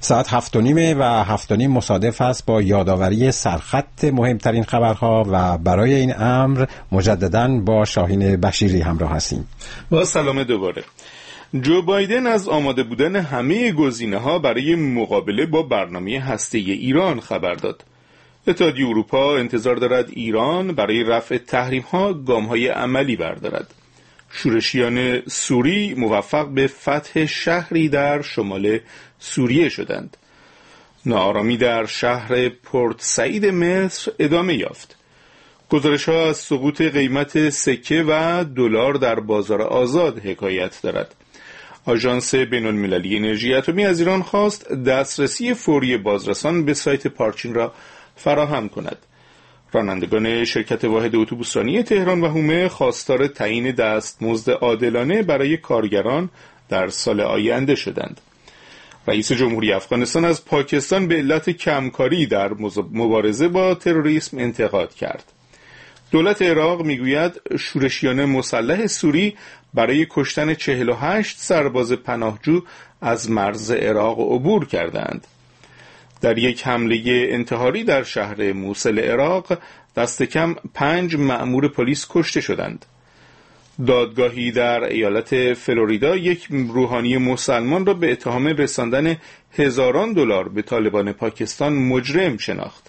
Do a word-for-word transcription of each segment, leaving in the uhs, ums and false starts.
ساعت هفت و نیمه و هفت و نیم مصادف است با یادآوری سرخط مهمترین خبرها و برای این امر مجدداً با شاهین بشیری همراه هستیم. با سلام دوباره. جو بایدن از آماده بودن همه گزینه‌ها برای مقابله با برنامه هسته‌ای ایران خبر داد. اتحادیه اروپا انتظار دارد ایران برای رفع تحریم‌ها گام‌های عملی بردارد. شورشیان سوری موفق به فتح شهری در شمال سوریه شدند. ناآرامی در شهر پورت سعید مصر ادامه یافت. گزارش‌ها از سقوط قیمت سکه و دلار در بازار آزاد حکایت دارد. آژانس بین‌المللی انرژی اتمی از ایران خواست دسترسی فوری بازرسان به سایت پارچین را فراهم کند. رانندگان شرکت واحد اتوبوسرانی تهران و حومه خواستار تعیین دستمزد عادلانه برای کارگران در سال آینده شدند. رئیس جمهوری افغانستان از پاکستان به علت کمکاری در مبارزه با تروریسم انتقاد کرد. دولت عراق میگوید شورشیان مسلح سوری برای کشتن چهل و هشت سرباز پناهجو از مرز عراق عبور کردند. در یک حمله انتحاری در شهر موصل عراق دست کم پنج مأمور پلیس کشته شدند. دادگاهی در ایالت فلوریدا یک روحانی مسلمان را به اتهام رساندن هزاران دلار به طالبان پاکستان مجرم شناخت.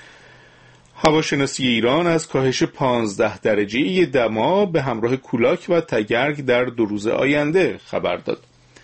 هواشناسی ایران از کاهش پانزده درجه دما به همراه کولاک و تگرگ در دو روز آینده خبر داد.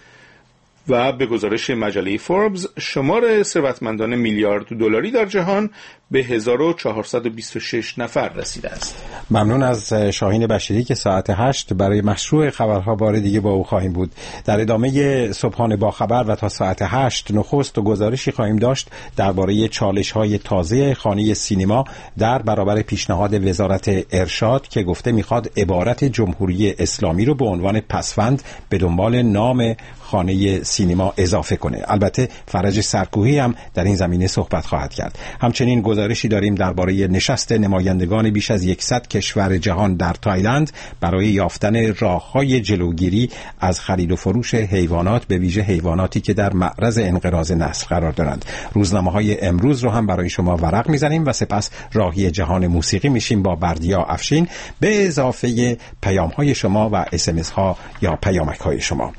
و به گزارش مجله فوربس شمار ثروتمندان میلیارد دلاری در جهان به هزار و چهارصد و بیست و شش نفر رسیده است. ممنون از شاهین بشیری که ساعت هشت برای مشروع خبرها بار دیگه با او خواهیم بود. در ادامه صبحانه با خبر و تا ساعت هشت نخست و گزارشی خواهیم داشت درباره چالش‌های تازه خانه سینما در برابر پیشنهاد وزارت ارشاد که گفته میخواد عبارت جمهوری اسلامی رو به عنوان پسوند به دنبال نام خانه سینما اضافه کنه. البته فرج سرکوهی هم در این زمینه صحبت خواهد کرد. همچنین گزارشی داریم درباره نشست نمایندگان بیش از صد کشور جهان در تایلند برای یافتن راه‌های جلوگیری از خرید و فروش حیوانات، به ویژه حیواناتی که در معرض انقراض نسل قرار دارند. روزنامه‌های امروز رو هم برای شما ورق می‌زنیم و سپس راهی جهان موسیقی میشیم با بردیا افشین به اضافه پیام‌های شما و اس ام اس ها یا پیامک‌های شما.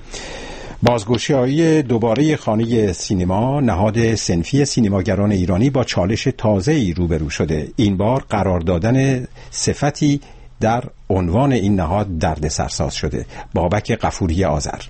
بازگشایی دوباره خانه سینما، نهاد صنفی سینماگران ایرانی با چالش تازه‌ای روبرو شده. این بار قرار دادن صفتی در عنوان این نهاد دردسرساز شده. بابک غفوری آذر.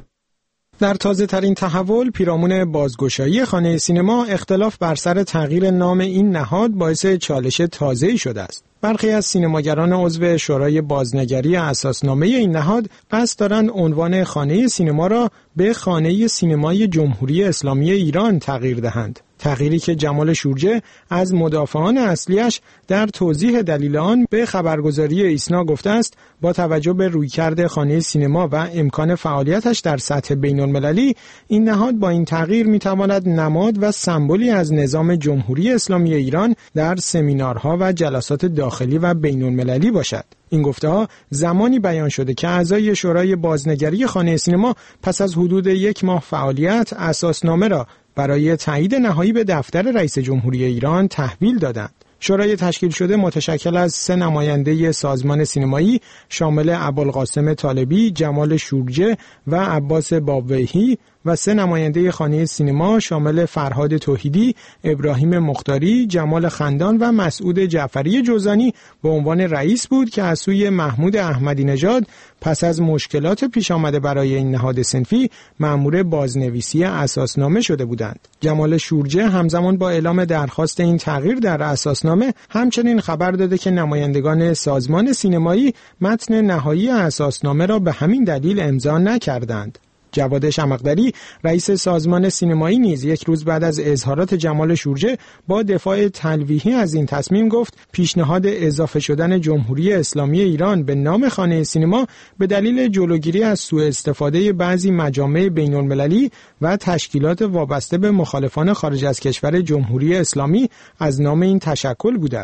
در تازه ترین تحول پیرامون بازگشایی خانه سینما، اختلاف بر سر تغییر نام این نهاد باعث چالش تازه‌ای شده است. برخی از سینماگران عضو شورای بازنگری اساسنامه این نهاد قصد دارند عنوان خانه سینما را به خانه سینمای جمهوری اسلامی ایران تغییر دهند. تغییری که جمال شورجه از مدافعان اصلیش در توضیح دلیل آن به خبرگزاری ایسنا گفته است با توجه به رویکرد خانه سینما و امکان فعالیتش در سطح بین‌المللی، این نهاد با این تغییر میتواند نماد و سمبولی از نظام جمهوری اسلامی ایران در سمینارها و جلسات داخلی و بین‌المللی باشد. این گفته‌ها زمانی بیان شده که اعضای شورای بازنگری خانه سینما پس از حدود یک ماه فعالیت اساسنامه را برای تایید نهایی به دفتر رئیس جمهوری ایران تحویل دادند. شورای تشکیل شده متشکل از سه نماینده سازمان سینمایی شامل ابوالقاسم طالبی، جمال شورجه و عباس بابویهی و سه نماینده خانه سینما شامل فرهاد توحیدی، ابراهیم مختاری، جمال خندان و مسعود جعفری جوزانی به عنوان رئیس بود که از سوی محمود احمدی نژاد پس از مشکلات پیش آمده برای این نهاد صنفی مأمور بازنویسی اساسنامه شده بودند. جمال شورجه همزمان با اعلام درخواست این تغییر در اساسنامه همچنین خبر داده که نمایندگان سازمان سینمایی متن نهایی اساسنامه را به همین دلیل امضا نکردند. جواد شمقدری رئیس سازمان سینمایی نیز یک روز بعد از اظهارات جمال شورجه با دفاع تلویحی از این تصمیم گفت پیشنهاد اضافه شدن جمهوری اسلامی ایران به نام خانه سینما به دلیل جلوگیری از سوء استفاده بعضی مجامع بین‌المللی و تشکیلات وابسته به مخالفان خارج از کشور جمهوری اسلامی از نام این تشکل بوده است.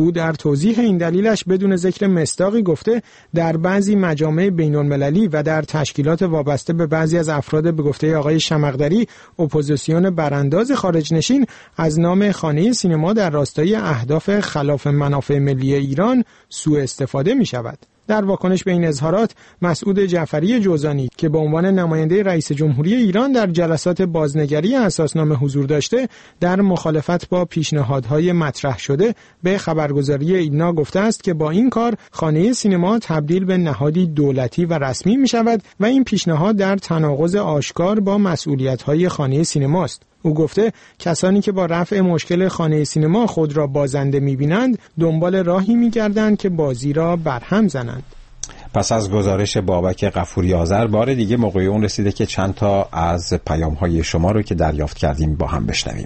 او در توضیح این دلیلش بدون ذکر مصداقی گفته در بعضی مجامع بین‌المللی و در تشکیلات وابسته به بعضی از افراد به گفته آقای شمقدری اپوزیسیون برانداز خارجنشین از نام خانه سینما در راستای اهداف خلاف منافع ملی ایران سوء استفاده می شود. در واکنش به این اظهارات، مسعود جعفری جوزانی که به عنوان نماینده رئیس جمهوری ایران در جلسات بازنگری اساسنامه حضور داشته، در مخالفت با پیشنهادهای مطرح شده به خبرگزاری اینا گفته است که با این کار خانه سینما تبدیل به نهادی دولتی و رسمی می شود و این پیشنهاد در تناقض آشکار با مسئولیت‌های خانه سینماست. او گفته کسانی که با رفع مشکل خانه سینما خود را بازنده می‌بینند دنبال راهی می‌گردند که بازی را برهم زنند. پس از گزارش بابک غفوری آذر بار دیگه موقع اون رسیده که چند تا از پیام‌های شما رو که دریافت کردیم با هم بشنویم.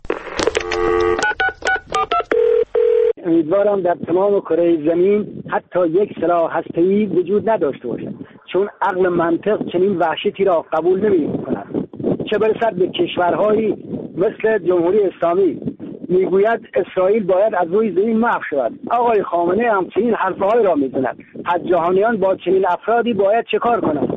امیدوارم در تمام کره زمین حتی یک سلاح هسته‌ای وجود نداشته باشد، چون عقل منطق چنین وحشتی را قبول نمی‌کند. چه برسد به کشورهایی مثل جمهوری اسلامی میگوید اسرائیل باید از روی زمین محو شود. آقای خامنه هم چنین حرفهایی را میزند. پس جهانیان با چنین افرادی باید چه کار کنند؟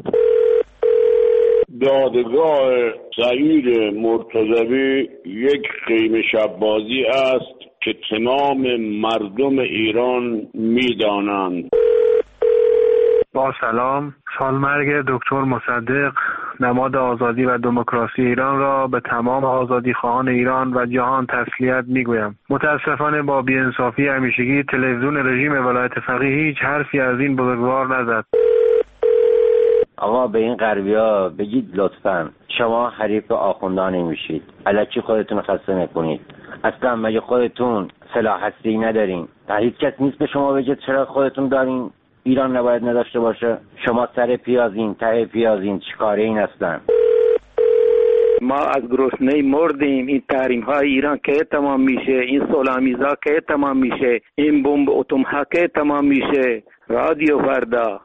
دادگاه سعید مرتضوی یک خیمه شبازی است که تمام مردم ایران میدانند. با سلام، سالمرگ دکتر مصدق نماد آزادی و دموکراسی ایران را به تمام آزادی خواهان ایران و جهان تسلیت میگویم. متاسفانه با بی‌انصافی همیشگی تلویزیون رژیم ولایت فقیه هیچ حرفی از این بزرگوار نزد. آقا به این غربی‌ها بگید لطفاً شما حریف آخوندان نمیشید. الکی خودتون خسته نکنید. اصلا مگه خودتون سلاح هسته‌ای ندارین؟ هیچ کس نیست به شما بگه چرا خودتون دارین؟ ایران نباید نداشته باشه. شما سر پیازین، ته پیازین، چیکاره این هستن؟ ما از گرسنگی مردیم. این تحریم های ایران که تمام میشه؟ این صلح‌آمیزا که تمام میشه؟ این بمب اتم ها که تمام میشه؟ رادیو فردا.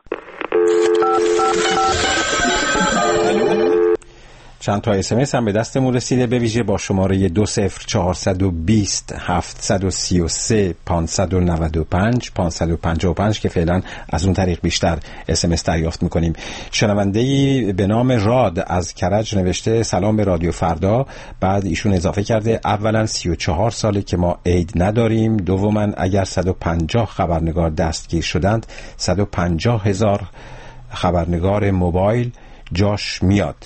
چند تا اس ام اس هم به دستمون رسیده، به ویژه با شماره دو صفر چهارصد و بیست هفتصد و سی و سه پانصد و نود و پنج پانصد و پنجاه و پنج که فعلا از اون طریق بیشتر اس ام اس دریافت میکنیم. شنونده‌ای به نام راد از کرج نوشته سلام به رادیو فردا. بعد ایشون اضافه کرده اولا سی و چهار ساله که ما عید نداریم، دوما اگر صد و پنجاه خبرنگار دستگیر شدند صد و پنجاه هزار خبرنگار موبایل جاش میاد.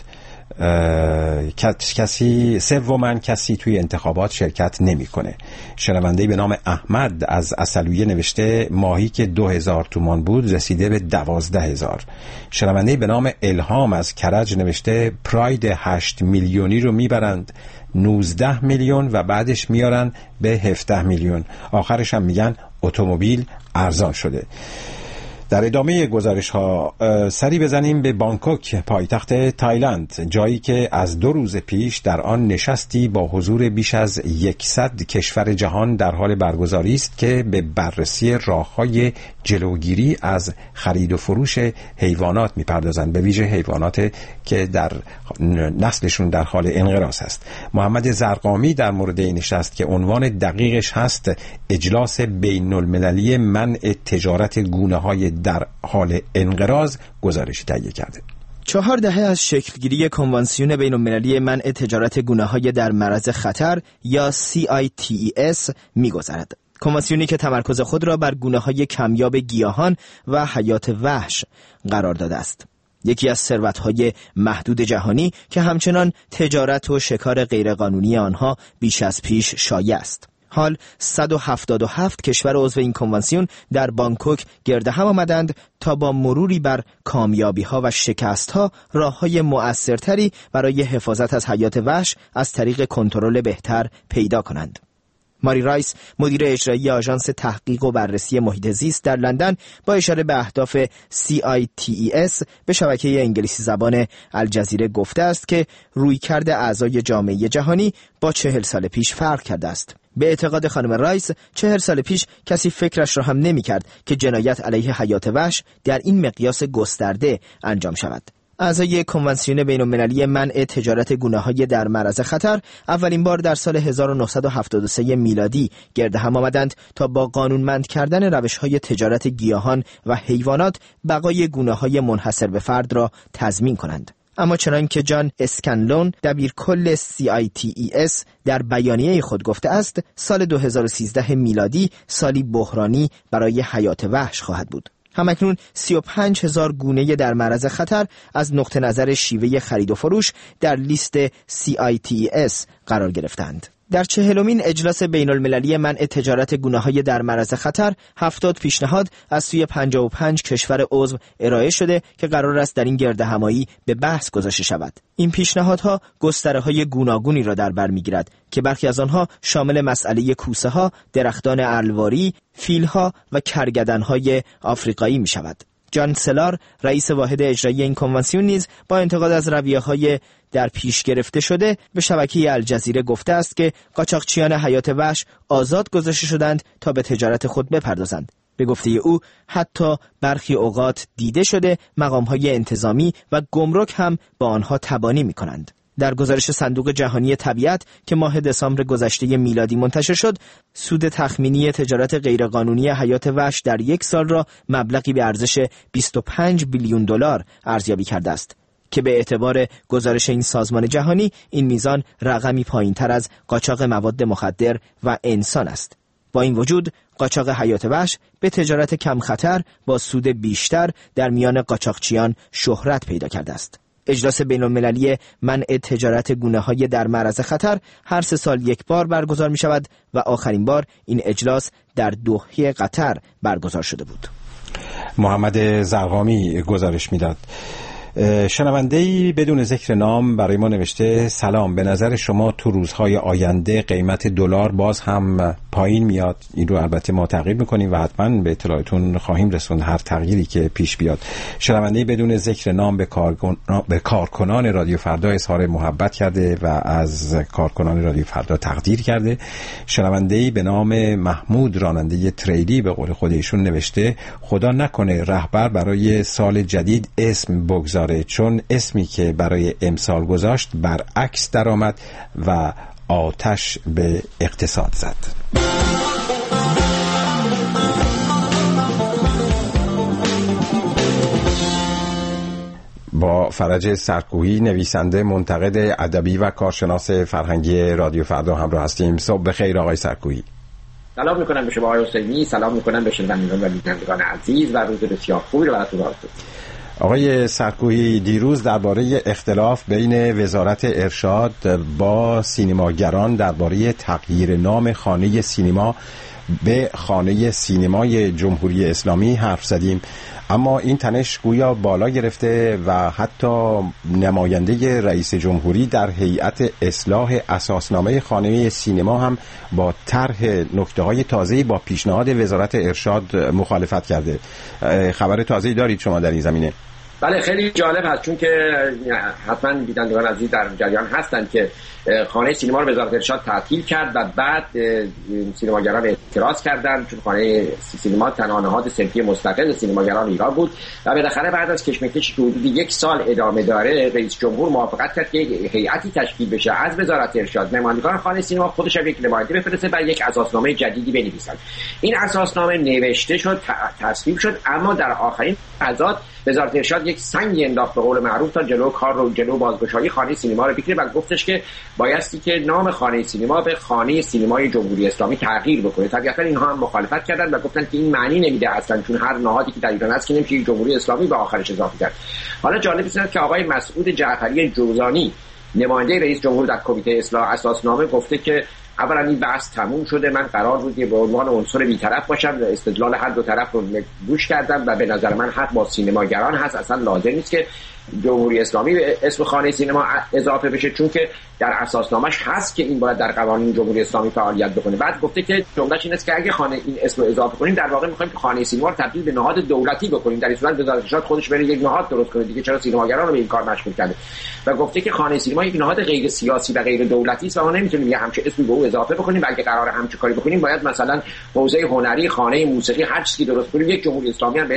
کسی سومن کسی توی انتخابات شرکت نمیکنه. شنونده‌ای به نام احمد از عسلویه نوشته ماهی که دو هزار تومان بود رسیده به دوازده هزار. شنونده‌ای به نام الهام از کرج نوشته پراید هشت میلیونی رو میبرند نوزده میلیون و بعدش میارن به هفده میلیون، آخرش هم میگن اتومبیل ارزان شده. در ادامه گزارش ها سری بزنیم به بانکوک پایتخت تایلند، جایی که از دو روز پیش در آن نشستی با حضور بیش از صد کشور جهان در حال برگزاری است که به بررسی راه‌های جلوگیری از خرید و فروش حیوانات می‌پردازند، به ویژه حیوانات که در نسلشون در حال انقراض است. محمد زرقامی در مورد این نشست که عنوان دقیقش هست اجلاس بین المللی منع تجارت گونه‌های در حال انقراض گزارشی تهیه کرده. چهار دهه از شکلگیری کنوانسیون بین المللی منع تجارت گونه‌های در معرض خطر یا سی آی تی ای اس می‌گذرد. کنوانسیونی که تمرکز خود را بر گونه‌های کمیاب گیاهان و حیات وحش قرار داده است. یکی از ثروت‌های محدود جهانی که همچنان تجارت و شکار غیرقانونی آنها بیش از پیش شایع است. حال صد و هفتاد و هفت کشور عضو این کنوانسیون در بانکوک گرد هم آمدند تا با مروری بر کامیابی‌ها و شکست‌ها راه‌های مؤثرتری برای حفاظت از حیات وحش از طریق کنترل بهتر پیدا کنند. ماری رایس، مدیر اجرایی آژانس تحقیق و بررسی محیط زیست در لندن، با اشاره به اهداف سی آی تی ای اس به شبکه انگلیسی زبان الجزیره گفته است که رویکرد اعضای جامعه جهانی با چهل سال پیش فرق کرده است. به اعتقاد خانم رایس، چهل سال پیش کسی فکرش را هم نمی کرد که جنایت علیه حیات وحش در این مقیاس گسترده انجام شود. اعضای کنوانسیون بین‌المللی منع تجارت گونه‌های در معرض خطر اولین بار در سال هزار و نهصد و هفتاد و سه میلادی گرد هم آمدند تا با قانونمند کردن روش‌های تجارت گیاهان و حیوانات بقای گونه‌های منحصر به فرد را تضمین کنند. اما چنان که جان اسکنلون دبیرکل سی آی تی ای اس در بیانیه خود گفته است، سال دو هزار و سیزده میلادی سالی بحرانی برای حیات وحش خواهد بود. همکنون سی و پنج هزار گونه در معرض خطر از نقطه نظر شیوه خرید و فروش در لیست سی آی تی ای اس قرار گرفتند. در چهلمین اجلاس بین المللی منع تجارت گونه‌های در معرض خطر هفتاد پیشنهاد از سوی پنجاه و پنج کشور عضو ارائه شده که قرار است در این گردهمایی به بحث گذاشته شود. این پیشنهادها گستره‌های گوناگونی را در بر می‌گیرد که برخی از آنها شامل مسئله کوسه‌ها، درختان الواری، فیل‌ها و کرگدن‌های آفریقایی می‌شود. جان سلار رئیس واحد اجرایی این کنوانسیون نیز با انتقاد از رویه‌های در پیش گرفته شده به شبکه الجزیره گفته است که قاچاقچیان حیات وحش آزاد گذاشته شدند تا به تجارت خود بپردازند. به گفته او حتی برخی اوقات دیده شده مقام‌های انتظامی و گمرک هم با آنها تبانی می‌کنند. در گزارش صندوق جهانی طبیعت که ماه دسامبر گذشته میلادی منتشر شد، سود تخمینی تجارت غیرقانونی حیات وحش در یک سال را مبلغی به ارزش بیست و پنج بیلیون دلار ارزیابی کرده است که به اعتبار گزارش این سازمان جهانی این میزان رقمی پایین‌تر از قاچاق مواد مخدر و انسان است. با این وجود قاچاق حیات وحش به تجارت کم خطر با سود بیشتر در میان قاچاقچیان شهرت پیدا کرده است. اجلاس بین‌المللی منع تجارت گونه‌های در معرض خطر هر سه سال یک بار برگزار می شود و آخرین بار این اجلاس در دوحه قطر برگزار شده بود. محمد زرقامی گزارش میداد. شنونده‌ای بدون ذکر نام برای ما نوشته: سلام، به نظر شما تو روزهای آینده قیمت دلار باز هم پایین میاد؟ این رو البته ما تعقیب میکنیم و حتما به اطلاعتون خواهیم رسوند هر تغییری که پیش بیاد. شنونده‌ای بدون ذکر نام به, کارکن... به کارکنان رادیو فردا اظهار محبت کرده و از کارکنان رادیو فردا تقدیر کرده. شنونده‌ای به نام محمود راننده تریلی به قول خود ایشون نوشته: خدا نکنه رهبر برای سال جدید اسم بگذاره، چون اسمی که برای امسال گذاشت برعکس درآمد و آتش به اقتصاد زد. با فرج سرکوهی، نویسنده، منتقد ادبی و کارشناس فرهنگی رادیو فردا همراه هستیم. صبح بخیر آقای سرکوهی. سلام میکنم به شما آقای حسینی، سلام میکنم به شنوندگان و بینندگان عزیز و روز بسیار خوبی رو براتون آرزو. آقای سرکوهی، دیروز درباره اختلاف بین وزارت ارشاد با سینماگران درباره تغییر نام خانه سینما به خانه سینمای جمهوری اسلامی حرف زدیم، اما این تنش گویا بالا گرفته و حتی نماینده رئیس جمهوری در هیئت اصلاح اساسنامه خانه سینما هم با طرح نکته‌های تازه‌ای با پیشنهاد وزارت ارشاد مخالفت کرده. خبر تازه‌ای دارید شما در این زمینه؟ بله، خیلی جالب هست، چون که حتما دیدندگان عزیز در جریان هستند که خانه سینما رو وزارت ارشاد تعطیل کرد و بعد سینماگران اعتراض کردند، چون خانه سینما تنها نهاد صنفی مستقل سینماگران ایران بود و بالاخره بعد از کشمکش که حدود یک سال ادامه داره، رئیس جمهور موافقت کرد که هیئتی تشکیل بشه از وزارت ارشاد، نمایندگان خانه سینما خودش هم یک نماینده بفرسته و یک اساسنامه جدیدی بنویسند. این اساسنامه نوشته شد، تصویب شد، اما در آخرین لحظات وزارت ارشاد یک سنگ انداخت به قول معروف تا جلو کار رو، جلو بازگشایی خانه سینما رو بگیره و گفتش که بایستی که نام خانه سینما به خانه سینمای جمهوری اسلامی تغییر بکنه. طبیعتا اینها هم مخالفت کردند و گفتن که این معنی نمیده اصلا، چون هر نهادی که در ایران هست که نمیشه جمهوری اسلامی به آخرش اضافه کرد. حالا جالب است که آقای مسعود جعفری جوزانی، نماینده رئیس جمهور در کمیته اصلاح اساسنامه، گفته که اولا این بحث تموم شده، من قرار بود به عنوان عنصر بی‌طرف باشم، استدلال هر دو طرف رو گوش کردم و به نظر من حق با سینماگران هست، اصلا لازم نیست که جمهوری اسلامی به اسم خانه سینما اضافه بشه، چون که در اساسنامه‌اش هست که این باید در قوانین جمهوری اسلامی فعالیت بکنه. بعد گفته که جمله‌اش این است که اگه خانه این اسم رو اضافه کنیم، در واقع می‌خوایم که خانه سینما رو تبدیل به نهاد دولتی بکنیم، در این صورت وزارت ارشاد خودش بره یک نهاد درست کنه دیگه، چرا سینماگران رو به این کار مشغول کرده؟ و گفته که خانه سینما یک نهاد غیر سیاسی و غیر دولتی است و ما نمی‌تونیم یه همچین اسمی به او اضافه بکنیم، بلکه قرار همچین کاری بکنیم باید مثلا حوزه هنری، خانه موسیقی، هر چیزی درست کنیم یک جمهوری اسلامی هم بهش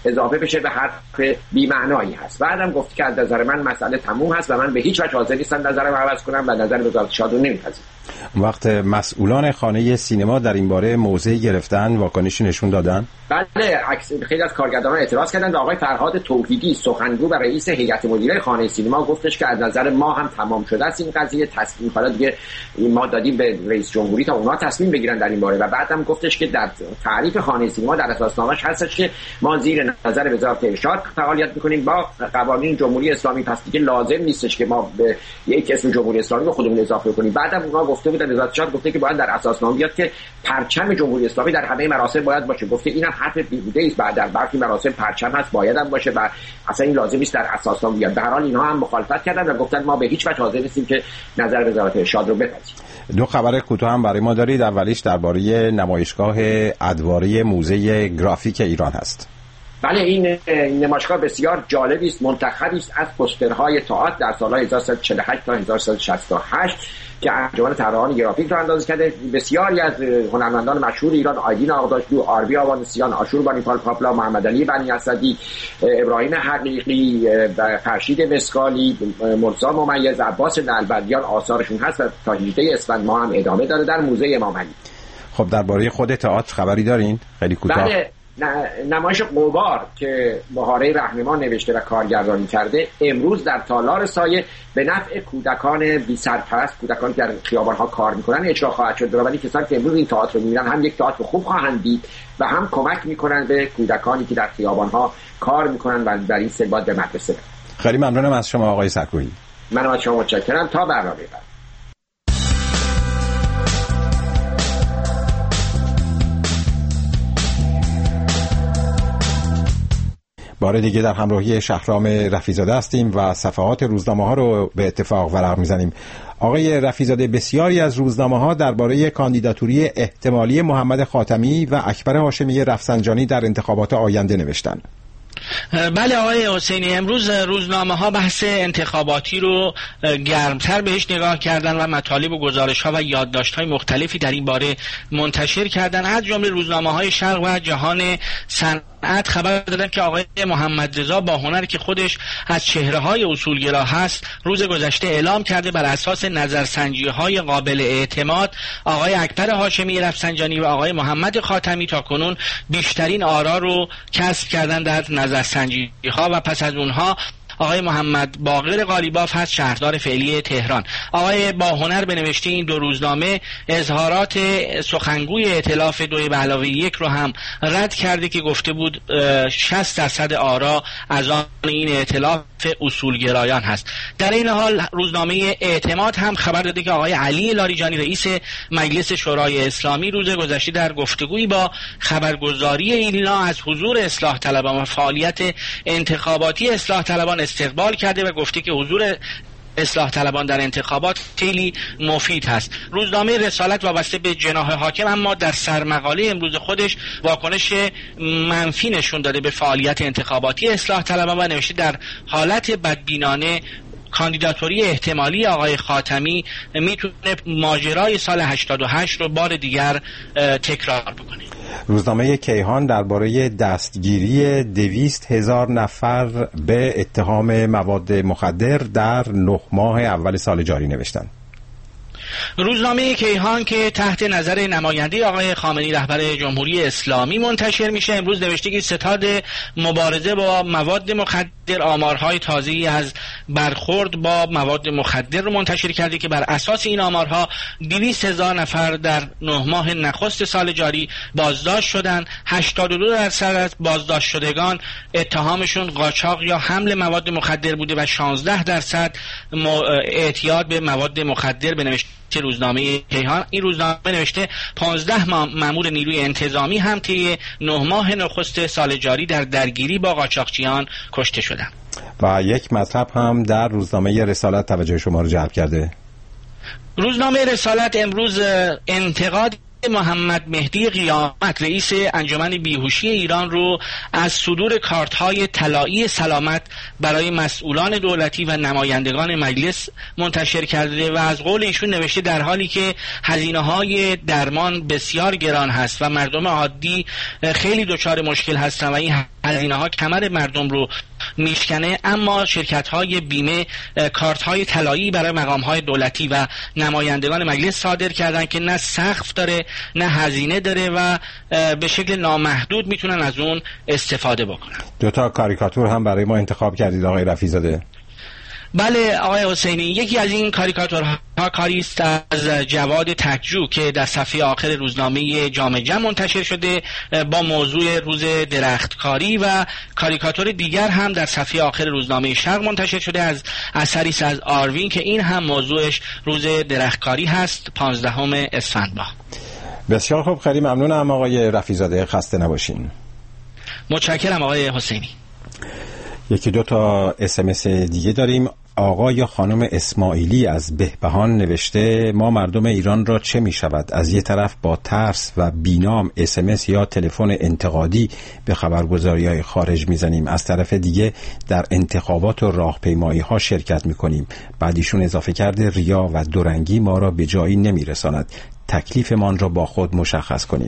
اضافه بشه به حرف بی‌معنایی هست. بعدم گفت که از نظر من مسئله تموم هست و من به هیچ وجه حاضر نیستم نظرم عوض کنم و نظر وزارت ارشاد رو نمی‌پذیرم. وقت مسئولان خانه سینما در این باره موضعی گرفتن، واکنشی نشون دادن؟ بله، خیلی از کارگردانان اعتراض کردند و آقای فرهاد توحیدی سخنگو و رئیس هیئت مدیره خانه سینما گفتش که از نظر ما هم تمام شده است این قضیه، تصمیم حالا دیگه ما دادیم به رئیس جمهوری تا اونها تصمیم بگیرن در این باره. و بعدم گفتش که در تعریف خانه سینما در اساسنامه‌اش هستش که ما زیر نظر وزارت ارشاد فعالیت می‌کنیم با قوانین جمهوری اسلامی، پس دیگه لازم نیستش که ما به یک اسم جمهوری اسلامی رو خودمون اضافه کنیم. بعدم اونها گفته بودن، وزارت ارشاد گفته که باید در اساسنامه بیاد که پرچم جمهوری اسلامی در همه مراسم باید باشه. گفته اینم حرف بیهوده است، بعد در برخی مراسم پرچم هست باید هم باشه و اصلا این لازم نیست در اساسنامه بیاد. به هر حال اینها هم مخالفت کردن و گفتن ما به هیچ وجه حاضر نیستیم که نظر وزارت ارشاد رو بپذیریم. دو خبر کوتاه هم برای ما دارید. اولیش درباره نمایشگاه ادواری موزه گرافیک ایران هست. بله، این نمایشگاه بسیار جالبی است، منتخبی است از پوسترهای تئاتر در سال‌های هزار و سیصد و چهل و هشت تا هزار و سیصد و شصت و هشت که انجمن طراحان گرافیک رو اندازه کرده. بسیاری از هنرمندان مشهور ایران، آیدین آقاداشلو، آربی آوانسیان، آشور بانیپال پاپلا، محمد علی بنی اسدی، ابراهیم حقیقی، فرشید مسقالی، مرزا ممیز، عباس نلبندیان آثارشون هست و تا هجدهم اسفند ما هم ادامه داره در موزه امام علی. خب درباره خود تئاتر خبری دارین؟ خیلی کوتاه. بله، نمایش قوار که بهاره رهنما نوشته و کارگردانی کرده امروز در تالار سایه به نفع کودکان بی سرپرست، کودکانی که در خیابان‌ها کار میکنن اجرا خواهد شد. بنابراین کسانی که امروز این تئاتر رو میبینن هم یک تئاتر خوب خواهند دید و هم کمک میکنن به کودکانی که در خیابان‌ها کار میکنن و در این سن باید به مدرسه برن. خیلی ممنونم از شما آقای سکویی. منم از شما متشکرم. تا برنامه بعد. بار دیگه در همراهی شهرام رفیع‌زاده هستیم و صفحات روزنامه ها رو به اتفاق ورق میزنیم. آقای رفیع‌زاده، بسیاری از روزنامه ها درباره کاندیداتوری احتمالی محمد خاتمی و اکبر هاشمی رفسنجانی در انتخابات آینده نوشتن. بله آقای حسینی، امروز روزنامه ها بحث انتخاباتی رو گرمتر بهش نگاه کردن و مطالب و گزارش ها و یادداشت های مختلفی در این باره منتشر کردن. از جمله روزنامه های شرق و جهان صنعت خبر دادن که آقای محمد رضا با هنر که خودش از چهره های اصولگرا هست روز گذشته اعلام کرده بر اساس نظرسنجی های قابل اعتماد آقای اکبر هاشمی رفسنجانی و آقای محمد خاتمی تاکنون بیشترین آرا رو کسب کردن در نظرسنجی ها و پس از اونها آقای محمد باقر قالیباف هست، شهردار فعلی تهران. آقای با هنر به نوشته این دو روزنامه اظهارات سخنگوی ائتلاف دو به علاوه یک رو هم رد کرده که گفته بود شصت درصد آرا از آن این ائتلاف اصولگرایان هست. در این حال روزنامه اعتماد هم خبر داده که آقای علی لاریجانی رئیس مجلس شورای اسلامی روز گذشته در گفتگویی با خبرگزاری ایلنا از حضور اصلاح طلبان و فعالیت انتخاباتی اصلاح طلبان استقبال کرده و گفته که حضور اصلاح طلبان در انتخابات خیلی مفید هست. روزنامه رسالت وابسته به جناح حاکم اما در سرمقاله امروز خودش واکنش منفی نشون داده به فعالیت انتخاباتی اصلاح طلبان و نوشته در حالت بدبینانه کاندیداتوری احتمالی آقای خاتمی میتونه ماجرای سال هشتاد و هشت رو بار دیگر تکرار بکنه. روزنامه کیهان درباره دستگیری دویست هزار نفر به اتهام مواد مخدر در نه ماه اول سال جاری نوشتن. روزنامه کیهان که تحت نظر نماینده آقای خامنه‌ای رهبر جمهوری اسلامی منتشر میشه امروز نوشته که ستاد مبارزه با مواد مخدر آمارهای تازه‌ای از برخورد با مواد مخدر رو منتشر کرده که بر اساس این آمارها دویست هزار نفر در نه ماه نخست سال جاری بازداشت شدن. هشتاد و دو درصد از بازداشت شدگان اتهامشون قاچاق یا حمل مواد مخدر بوده و شانزده درصد اعتیاد به مواد مخدر به نوشته روزنامه کیهان. این روزنامه نوشته پانزده مأمور نیروی انتظامی هم طی نه ماه نخست سال جاری در درگیری با قاچاقچیان کشته شدند. و یک مطلب هم در روزنامه رسالت توجه شما رو جلب کرده. روزنامه رسالت امروز انتقاد محمد مهدی قیامت رئیس انجمن بیهوشی ایران رو از صدور کارت‌های طلایی سلامت برای مسئولان دولتی و نمایندگان مجلس منتشر کرده و از قول ایشون نوشته در حالی که هزینه‌های درمان بسیار گران هست و مردم عادی خیلی دچار مشکل هستن و این هزینه‌ها کمر مردم رو میشکنه، اما شرکت‌های بیمه کارت‌های طلایی برای مقام‌های دولتی و نمایندگان مجلس صادر کردن که نه سقف داره نه هزینه داره و به شکل نامحدود میتونن از اون استفاده بکنن. دو تا کاریکاتور هم برای ما انتخاب کردید آقای رفیع‌زاده. بله آقای حسینی، یکی از این کاریکاتورها کاری است از جواد تکجو که در صفحه آخر روزنامه جامعه جمع منتشر شده با موضوع روز درختکاری و کاریکاتور دیگر هم در صفحه آخر روزنامه شرق منتشر شده از اثری است از آروین که این هم موضوعش روز درختکاری هست پانزدهم اسفند ماه. بسیار خوب، خیلی ممنونم آقای رفیع‌زاده، خسته نباشین. متشکرم آقای حسینی. یکی دو تا اس ام اس دیگه داریم. آقا یا خانم اسماعیلی از بهبهان نوشته ما مردم ایران را چه می شود؟ از یه طرف با ترس و بینام اس ام اس یا تلفن انتقادی به خبرگزاری های خارج می زنیم، از طرف دیگه در انتخابات و راهپیمایی ها شرکت می کنیم. بعد ایشون اضافه کرده ریا و دورنگی ما را به جایی نمی رساند، تکلیفمان را با خود مشخص کنیم.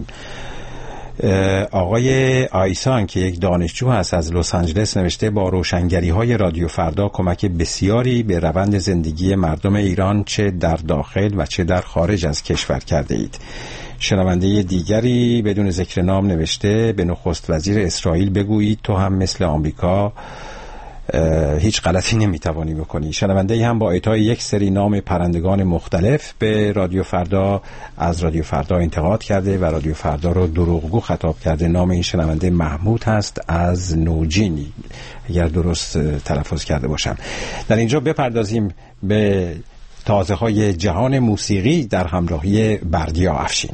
آقای آیسان که یک دانشجو هست از لس آنجلس نوشته با روشنگری های رادیو فردا کمک بسیاری به روند زندگی مردم ایران چه در داخل و چه در خارج از کشور کرده اید. شنونده دیگری بدون ذکر نام نوشته به نخست وزیر اسرائیل بگویید تو هم مثل آمریکا هیچ غلطی نمیتوانی بکنی. شنونده هم با اعطای یک سری نام پرندگان مختلف به رادیو فردا از رادیو فردا انتقاد کرده و رادیو فردا رو دروغگو خطاب کرده. نام این شنونده محمود هست از نوجینی اگر درست تلفظ کرده باشم. در اینجا بپردازیم به تازه های جهان موسیقی در همراهی بردیا افشین.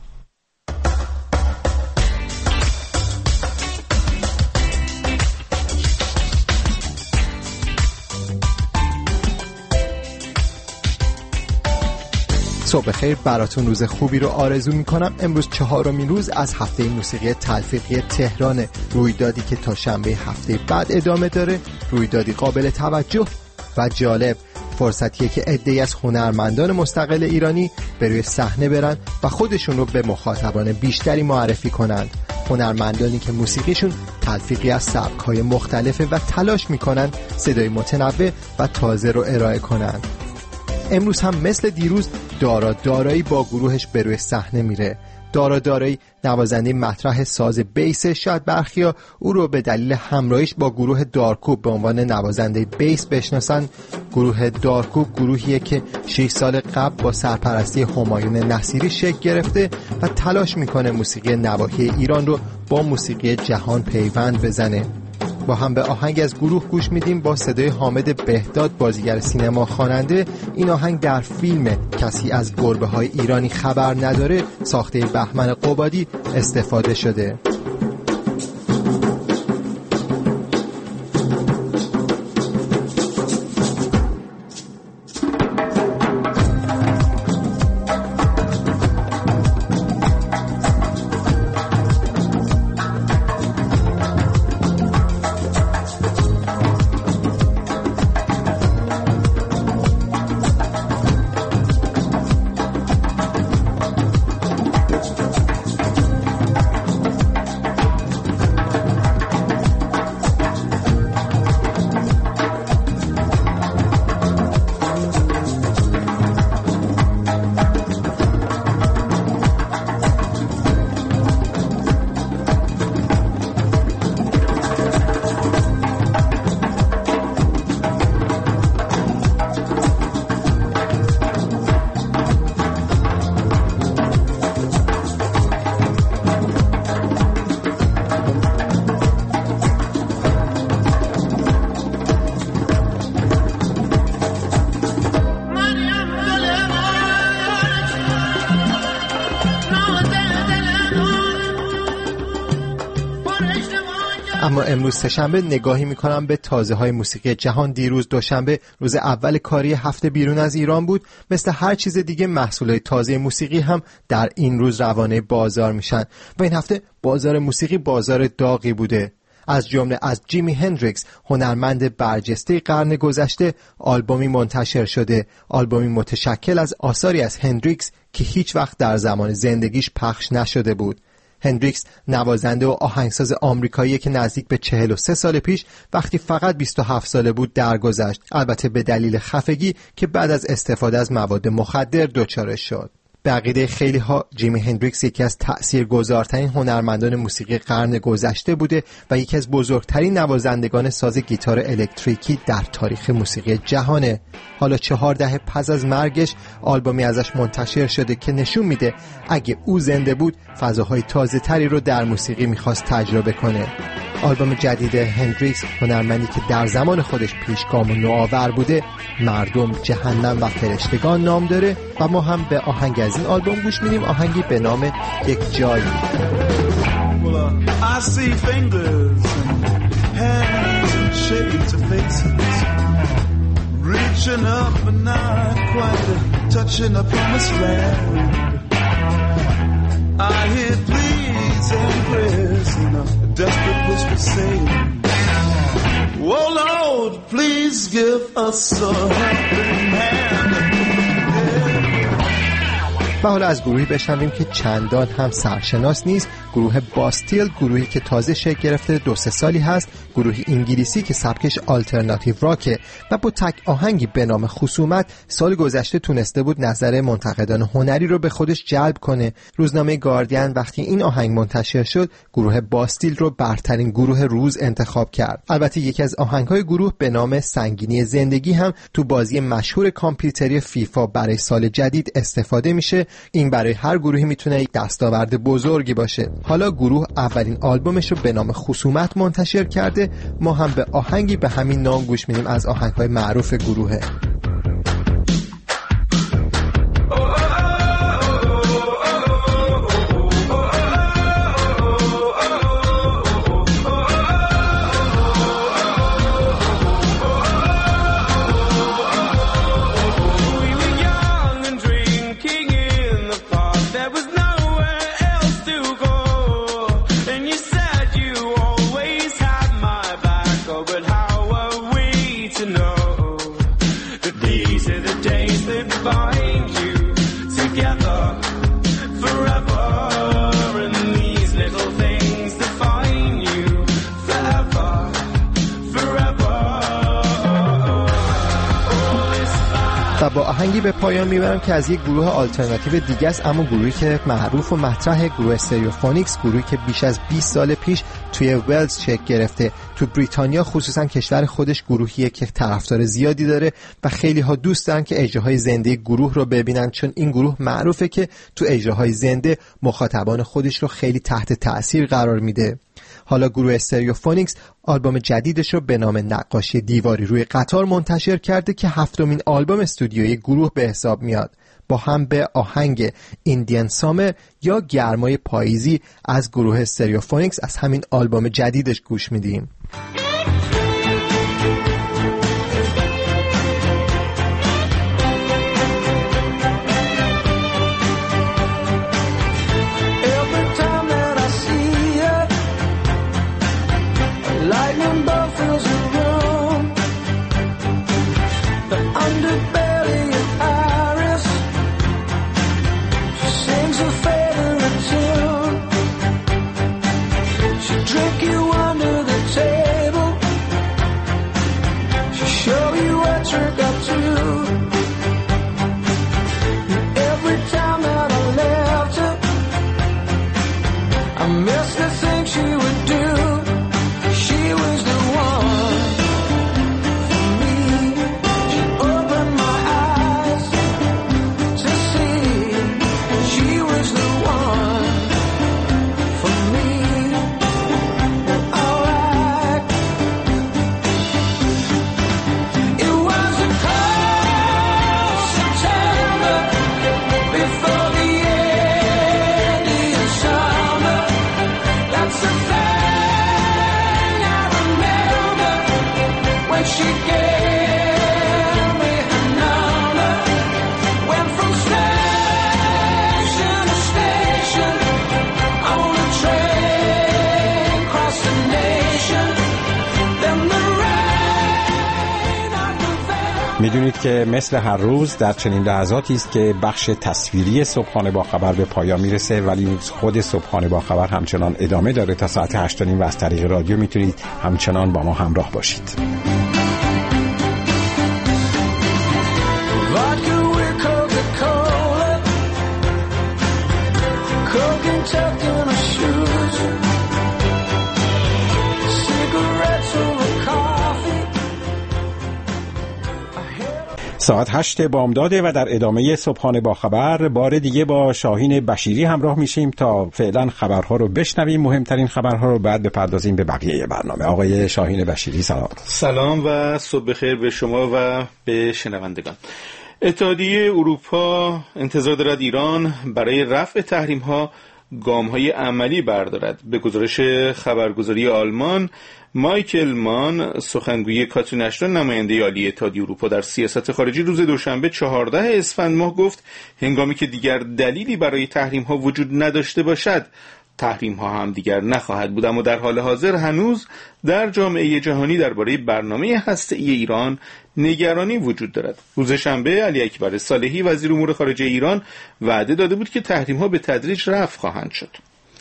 صبح خیر براتون، روز خوبی رو آرزو میکنم. امروز چهارمین روز از هفته موسیقی تلفیقی تهران، رویدادی که تا شنبه هفته بعد ادامه داره. رویدادی قابل توجه و جالب، فرصتیه که عده‌ای از هنرمندان مستقل ایرانی به روی صحنه برن و خودشون رو به مخاطبان بیشتری معرفی کنند. هنرمندانی که موسیقیشون تلفیقی از سبک‌های مختلفه و تلاش میکنن صدای متنوع و تازه رو ارائه کنند. امروز هم مثل دیروز دارا دارایی با گروهش به روی صحنه میره. دارا دارایی نوازنده مطرح ساز بیس، شاید برخیا او رو به دلیل همراهیش با گروه دارکوب به عنوان نوازنده بیس بشناسن. گروه دارکوب گروهیه که شش سال قبل با سرپرستی همایون نصیری شکل گرفته و تلاش میکنه موسیقی نواحی ایران رو با موسیقی جهان پیوند بزنه. با هم به آهنگ از گروه گوش میدیم با صدای حامد بهداد، بازیگر سینما خواننده. این آهنگ در فیلم کسی از گربه های ایرانی خبر نداره ساخته بهمن قبادی استفاده شده. اما امروز سه‌شنبه نگاهی میکنم به تازه‌های موسیقی جهان. دیروز دوشنبه روز اول کاری هفته بیرون از ایران بود. مثل هر چیز دیگه محصولات تازه موسیقی هم در این روز روانه بازار میشن و این هفته بازار موسیقی بازار داغی بوده. از جمله از جیمی هندریکس، هنرمند برجسته قرن گذشته، آلبومی منتشر شده، آلبومی متشکل از آثاری از هندریکس که هیچ وقت در زمان زندگیش پخش نشده بود. هندریکس نوازنده و آهنگساز آمریکایی که نزدیک به چهل و سه سال پیش وقتی فقط بیست و هفت ساله بود درگذشت، البته به دلیل خفگی که بعد از استفاده از مواد مخدر دچارش شد. به عقیده خیلی ها جیمی هندریکس یکی از تأثیرگذارترین هنرمندان موسیقی قرن گذشته بوده و یکی از بزرگترین نوازندگان ساز گیتار الکتریکی در تاریخ موسیقی جهانه. حالا چهار دهه پس از مرگش آلبومی ازش منتشر شده که نشون میده اگه او زنده بود فضاهای تازه تری رو در موسیقی میخواست تجربه کنه. آلبوم جدید هندریکس، هنرمندی که در زمان خودش پیشگام و نوآور بوده، مردم، جهنم و فرشتگان نام داره و ما هم به آهنگ از این آلبوم گوش میدیم، آهنگی به نام یک جایی. I see fingers and hands and shades of faces reaching up but not quite touching the promised land. I hear pleas and prayers and a desperate whisper saying, oh Lord, please give us a helping hand. و حالا از گروهی بشنویم که چندان هم سرشناس نیست، گروه باستیل، گروهی که تازه شکل گرفته، دو سه سالی هست، گروهی انگلیسی که سبکش آلترناتیو راکه و با تک آهنگی به نام خصومت سال گذشته تونسته بود نظر منتقدان هنری رو به خودش جلب کنه. روزنامه گاردین وقتی این آهنگ منتشر شد گروه باستیل رو برترین گروه روز انتخاب کرد. البته یکی از آهنگ‌های گروه به نام سنگینی زندگی هم تو بازی مشهور کامپیوتری فیفا برای سال جدید استفاده میشه. این برای هر گروهی میتونه یک دستاورد بزرگی باشه. حالا گروه اولین آلبومش رو به نام خصومت منتشر کرده، ما هم به آهنگی به همین نام گوش میدیم از آهنگ‌های معروف گروهه. و با آهنگی به پایان میبرم که از یک گروه آلترناتیو دیگه است، اما گروهی که معروف و مطرح، گروه استریوفونیکس، گروهی که بیش از بیست سال پیش توی ولز شکل گرفته. تو بریتانیا خصوصا کشور خودش گروهیه که طرفدار زیادی داره و خیلی ها دوست دارن که اجراهای زنده گروه رو ببینن، چون این گروه معروفه که تو اجراهای زنده مخاطبان خودش رو خیلی تحت تأثیر قرار میده. حالا گروه استریوفونیکس آلبوم جدیدش رو به نام نقاشی دیواری روی قطار منتشر کرده که هفتمین آلبوم استودیویی گروه به حساب میاد. با هم به آهنگ ایندیان سامر یا گرمای پاییزی از گروه استریوفونیکس از همین آلبوم جدیدش گوش میدیم. It was a she gave me her number. Went from station to station on a train across the nation. Then the rain of November. میدونید که مثل هر روز در چنین لحظاتی است که بخش تصویری صبحانه با خبر به پایان میرسه، ولی خود صبحانه با خبر همچنان ادامه داره تا ساعت هشت و نیم و از طریق رادیو میتونید همچنان با ما همراه باشید. Vodka with Coca-Cola, Coke and tucked in her shoes, cigarettes over coffee. ساعت هشت بامداده و در ادامه صبحانه با خبر بار دیگه با شاهین بشیری همراه میشیم تا فعلا خبرها رو بشنویم، مهمترین خبرها رو بعد بپردازیم به بقیه برنامه. آقای شاهین بشیری سلام. سلام و صبح بخیر به شما و به شنوندگان. اتحادیه اروپا انتظار دارد ایران برای رفع تحریم‌ها گام‌های عملی بردارد. به گزارش خبرگزاری آلمان، مایکل مان، سخنگوی کاترین اشتون نماینده عالی اتحادیه اروپا در سیاست خارجی، روز دوشنبه چهاردهم اسفند ماه گفت هنگامی که دیگر دلیلی برای تحریم‌ها وجود نداشته باشد، تحریم‌ها هم دیگر نخواهد بود. اما در حال حاضر هنوز در جامعه جهانی درباره برنامه هسته‌ای ایران نگرانی وجود دارد. روز شنبه علی اکبر صالحی وزیر امور خارجه ایران وعده داده بود که تحریم‌ها به تدریج رفع خواهند شد.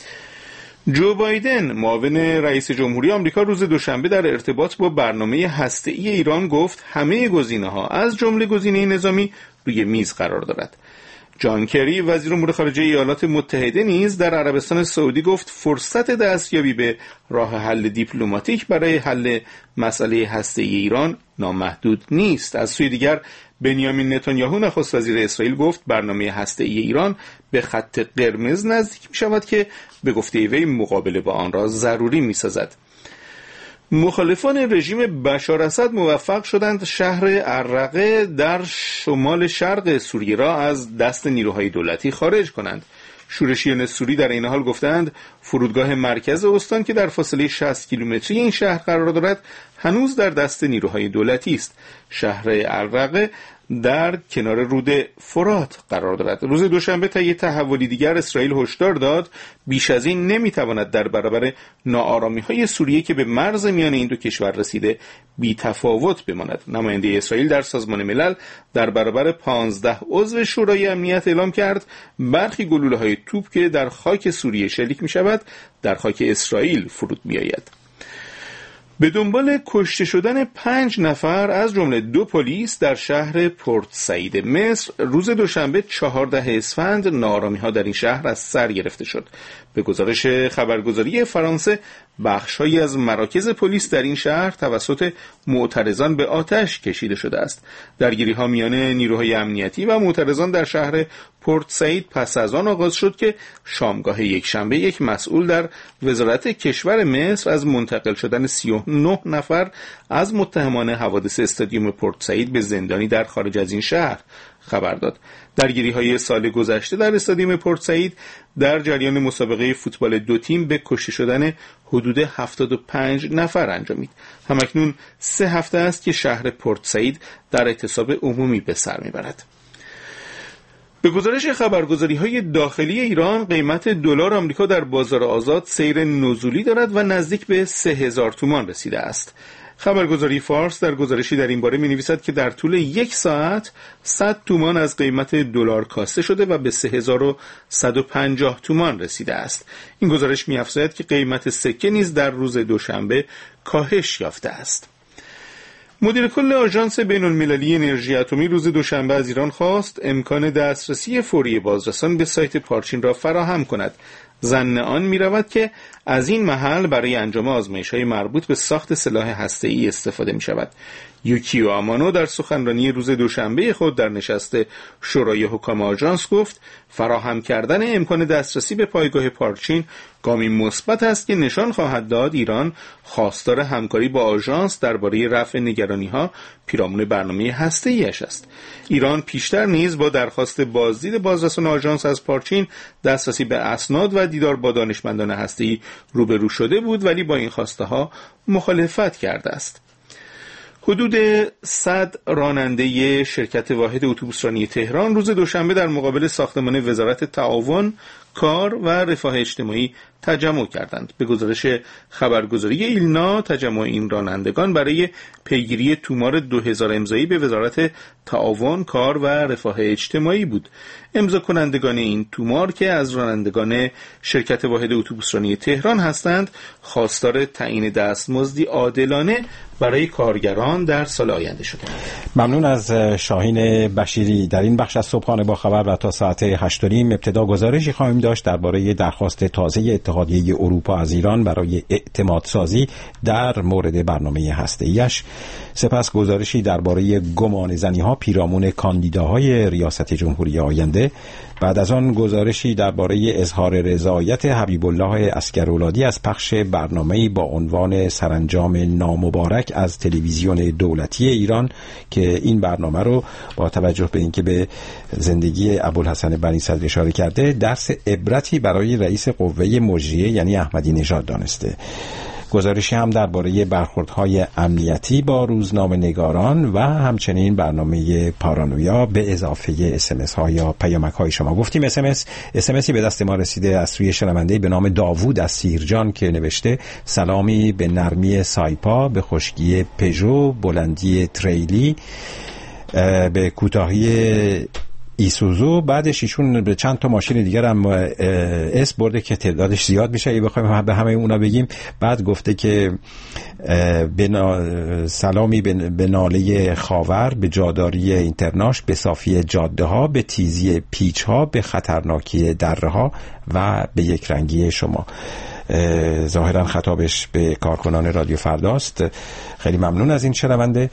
جو بایدن معاون رئیس جمهوری آمریکا روز دوشنبه در ارتباط با برنامه هسته‌ای ایران گفت همه گزینه‌ها از جمله گزینه نظامی روی میز قرار دارد. جان کری وزیر امور خارجه ایالات متحده نیز در عربستان سعودی گفت فرصت دستیابی به راه حل دیپلماتیک برای حل مسئله هسته‌ای ایران نامحدود نیست. از سوی دیگر بنیامین نتانیاهو نخست وزیر اسرائیل گفت برنامه هسته‌ای ایران به خط قرمز نزدیک می شود که به گفته وی مقابله با آن را ضروری می سازد. مخالفان رژیم بشار اسد موفق شدند شهر الرقه در شمال شرق سوریه را از دست نیروهای دولتی خارج کنند. شورشیان سوری در این حال گفتند فرودگاه مرکز استان که در فاصله شصت کیلومتری این شهر قرار دارد هنوز در دست نیروهای دولتی است. شهر الرقه در کنار رود فرات قرار دارد. روز دوشنبه تا یک تحولی دیگر اسرائیل هشدار داد بیش از این نمیتواند در برابر ناآرامی‌های سوریه که به مرز میان این دو کشور رسیده بی تفاوت بماند. نماینده اسرائیل در سازمان ملل در برابر پانزده عضو شورای امنیت اعلام کرد برخی گلوله‌های توپ که در خاک سوریه شلیک می‌شود در خاک اسرائیل فرود می‌آید. به دنبال کشته شدن پنج نفر از جمله دو پلیس در شهر پورت سعید مصر روز دوشنبه چهاردهم اسفند ناآرامی‌ها در این شهر از سر گرفته شد. به گزارش خبرگزاری فرانسه بخش‌هایی از مراکز پلیس در این شهر توسط معترضان به آتش کشیده شده است. درگیری‌ها میان نیروهای امنیتی و معترضان در شهر پورت سعید پس از آن آغاز شد که شامگاه یکشنبه یک مسئول در وزارت کشور مصر از منتقل شدن سی و نه نفر از متهمان حوادث استادیوم پورت سعید به زندانی در خارج از این شهر خبر داد. درگیری‌های سال گذشته در استادیوم پورت سعید در جریان مسابقه فوتبال دو تیم به کشته شدن حدود هفتاد و پنج نفر انجامید. همکنون سه هفته است که شهر پورت سعید در اعتصاب عمومی به سر میبرد. به گزارش خبرگزاری‌های داخلی ایران قیمت دلار آمریکا در بازار آزاد سیر نزولی دارد و نزدیک به سه هزار تومان رسیده است. خبرگزاری فارس در گزارشی در این باره می‌نویسد که در طول یک ساعت صد تومان از قیمت دلار کاسته شده و به سه هزار و صد و پنجاه تومان رسیده است. این گزارش می‌افزاید که قیمت سکه نیز در روز دوشنبه کاهش یافته است. مدیر کل آژانس بین‌المللی انرژی اتمی روز دوشنبه از ایران خواست امکان دسترسی فوری بازرسان به سایت پارچین را فراهم کند. ظن آن می‌رود که از این محل برای انجام آزمایش‌های مربوط به ساخت سلاح هسته‌ای استفاده می‌شود. یوکیو آمانو در سخنرانی روز دوشنبه خود در نشست شورای حکام آژانس گفت فراهم کردن امکان دسترسی به پایگاه پارچین گامی مثبت است که نشان خواهد داد ایران خواستار همکاری با آژانس درباره رفع نگرانی‌ها پیرامون برنامه هسته‌ای‌اش است. ایران پیشتر نیز با درخواست بازدید بازرسان آژانس از پارچین دسترسی به اسناد و دیدار با دانشمندان هسته‌ای روبرو شده بود ولی با این خواسته‌ها مخالفت کرده است. حدود صد راننده شرکت واحد اتوبوسرانی تهران روز دوشنبه در مقابل ساختمان وزارت تعاون، کار و رفاه اجتماعی تجمع کردند. به گزارش خبرگزاری ایلنا، تجمع این رانندگان برای پیگیری تومار دو هزار امضایی به وزارت تعاون، کار و رفاه اجتماعی بود. امضا کنندگان این تومار که از رانندگان شرکت واحد اتوبوسرانی تهران هستند، خواستار تعیین دستمزدی عادلانه برای کارگران در سال آینده شدند. ممنون از شاهین بشیری. در این بخش از صبحانه با خبر و تا ساعت هشت و نیم ابتدا گزارشی خواهیم داشت درباره درخواست تازه اتحادیه اروپا از ایران برای اعتماد سازی در مورد برنامه هسته‌ایش. سپس گزارشی درباره گمان زنی‌ها پیرامون کاندیداهای ریاست جمهوری آینده. بعد از آن گزارشی درباره اظهار رضایت حبیب الله عسکرولادی از پخش برنامه‌ای با عنوان سرانجام نامبارک از تلویزیون دولتی ایران که این برنامه رو با توجه به اینکه به زندگی ابوالحسن بنی صدر اشاره کرده درس عبرتی برای رئیس قوه مجریه یعنی احمدی نژاد دانسته. گزارشی هم درباره برخوردهای امنیتی با روزنامه‌نگاران و همچنین برنامه پارانویا به اضافه اس ام اس ها یا پیامک های شما. گفتیم اس ام اس اس ام اسی به دست ما رسیده از سوی شنونده‌ای به نام داوود از سیرجان که نوشته سلامی به نرمی سایپا، به خشکی پژو، بلندی تریلی، به کوتاهی ایسوزو. بعدش ایشون به چند تا ماشین دیگر هم اس برده که تعدادش زیاد میشه اگه بخوایم به همه اونا بگیم. بعد گفته که سلامی به ناله خاور، به جاداری اینترناش، به صافی جاده ها، به تیزی پیچ ها، به خطرناکی دره ها و به یک رنگی شما. ظاهرا خطابش به کارکنان رادیو فرداست. خیلی ممنون از این شنونده.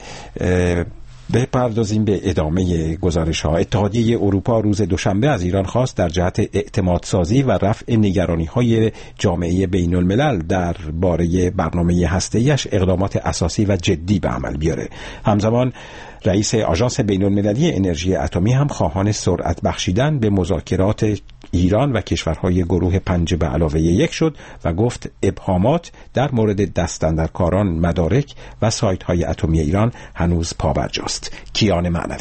بپردازیم به ادامه گزارش ها. اتحادیه اروپا روز دوشنبه از ایران خواست در جهت اعتماد سازی و رفع نگرانی های جامعه بین الملل در باره برنامه هسته‌ایش اقدامات اساسی و جدی به عمل بیاره. همزمان رئیس آژانس بین المللی انرژی اتمی هم خواهان سرعت بخشیدن به مذاکرات ایران و کشورهای گروه پنج به علاوه یک شد و گفت ابهامات در مورد دستاندرکاران، مدارک و سایت های اتمی ایران هنوز پابرجاست. کیان معنوی.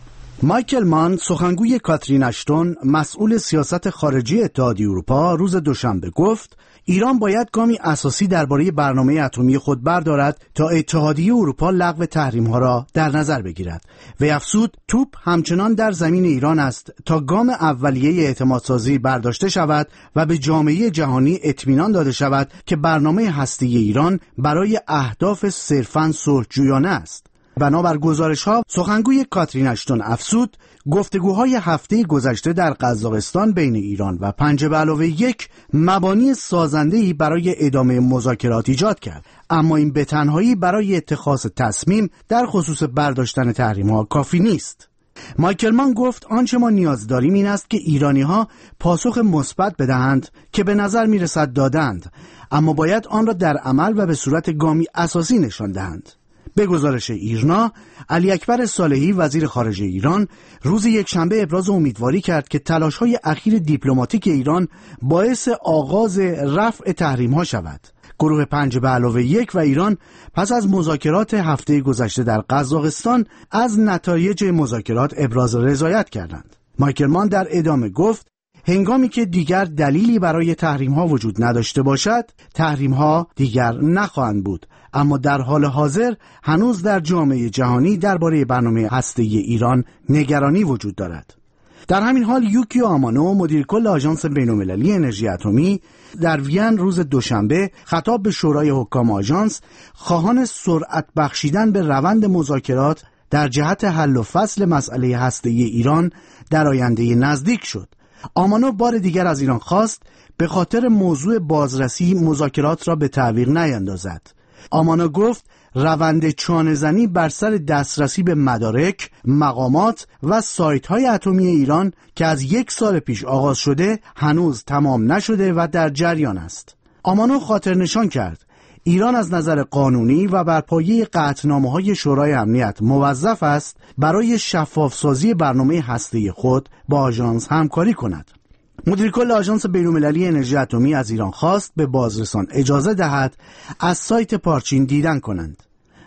مایکل مان، سخنگوی کاترین اشتون، مسئول سیاست خارجی اتحادیه اروپا، روز دوشنبه گفت ایران باید گامی اساسی درباره برنامه اتمی خود بردارد تا اتحادیه اروپا لغو تحریم‌ها را در نظر بگیرد. و افزود توپ همچنان در زمین ایران است تا گام اولیه اعتمادسازی برداشته شود و به جامعه جهانی اطمینان داده شود که برنامه هسته‌ای ایران برای اهداف صرفاً صلح‌جویانه است. بنابر گزارش‌ها سخنگوی کاترین اشتون افزود گفتگوهای هفته گذشته در قزاقستان بین ایران و پنج به علاوه یک مبانی سازنده‌ای برای ادامه مذاکرات ایجاد کرد، اما این به تنهایی برای اتخاذ تصمیم در خصوص برداشتن تحریم‌ها کافی نیست. مایکل مان گفت آنچه ما نیاز داریم این است که ایرانی‌ها پاسخ مثبت بدهند که به نظر می‌رسد دادند، اما باید آن را در عمل و به صورت گامی اساسی نشان دهند. به گزارش ایرنا، علی اکبر صالحی وزیر خارجه ایران روز یکشنبه ابراز امیدواری کرد که تلاش‌های اخیر دیپلماتیک ایران باعث آغاز رفع تحریم‌ها شود. گروه پنج به علاوه یک و ایران پس از مذاکرات هفته گذشته در قزاقستان از نتایج مذاکرات ابراز رضایت کردند. مایکل مان در ادامه گفت هنگامی که دیگر دلیلی برای تحریم‌ها وجود نداشته باشد، تحریم‌ها دیگر نخواهند بود، اما در حال حاضر هنوز در جامعه جهانی درباره برنامه هسته‌ای ایران نگرانی وجود دارد. در همین حال یوکیو آمانو، مدیر کل آژانس بین‌المللی انرژی اتمی، در وین روز دوشنبه خطاب به شورای حکام آژانس خواهان سرعت بخشیدن به روند مذاکرات در جهت حل و فصل مسئله هسته‌ای ایران در آینده نزدیک شد. آمانو بار دیگر از ایران خواست به خاطر موضوع بازرسی مذاکرات را به تعویق نیندازد. آمانو گفت روند چانه‌زنی بر سر دسترسی به مدارک، مقامات و سایت‌های اتمی ایران که از یک سال پیش آغاز شده هنوز تمام نشده و در جریان است. آمانو خاطر نشان کرد ایران از نظر قانونی و بر پایه قطعنامه‌های شورای امنیت موظف است برای شفاف‌سازی برنامه هسته‌ای خود با آژانس همکاری کند. مدیر کل آژانس بین‌المللی انرژی اتمی از ایران خواست به بازرسان اجازه دهد از سایت پارچین دیدن کنند.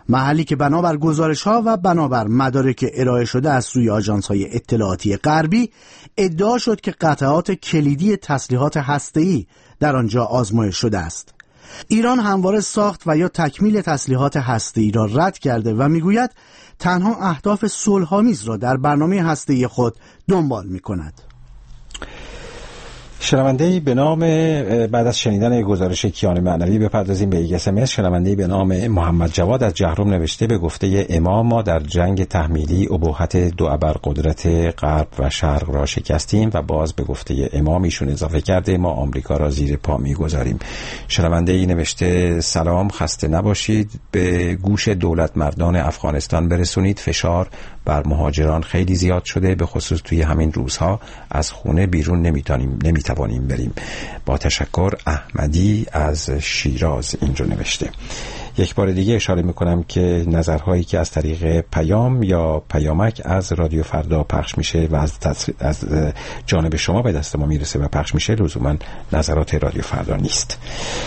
محلی که بنابر گزارش‌ها و بنابر مدارک ارائه شده از سوی آژانس‌های اطلاعاتی غربی ادعا شد که قطعات کلیدی تسلیحات هسته‌ای در آنجا آزمایش شده است. ایران همواره ساخت و یا تکمیل تسلیحات هسته‌ای را رد کرده و میگوید تنها اهداف صلح‌آمیز را در برنامه هسته‌ای خود دنبال می‌کند. شنونده‌ای به نام بعد از شنیدن گزارش کیان معنوی بپردازیم به یک اس ام اس. شنونده‌ای به نام محمد جواد از جهرم نوشته به گفته امام ما در جنگ تحمیلی ابهت دو ابرقدرت غرب و شرق را شکستیم و باز به گفته امام ایشون اضافه کرده ما آمریکا را زیر پا می‌گذاریم. شنونده‌ای نوشته سلام، خسته نباشید، به گوش دولت مردان افغانستان برسونید فشار بر مهاجران خیلی زیاد شده، به خصوص توی همین روزها از خونه بیرون نمیتونیم نمیتوانیم بریم. با تشکر، احمدی از شیراز اینجا نوشته. یک بار دیگه اشاره میکنم که نظرهایی که از طریق پیام یا پیامک از رادیو فردا پخش میشه و از, تص... از جانب شما به دست ما میرسه و پخش میشه لزوما نظرات رادیو فردا نیست.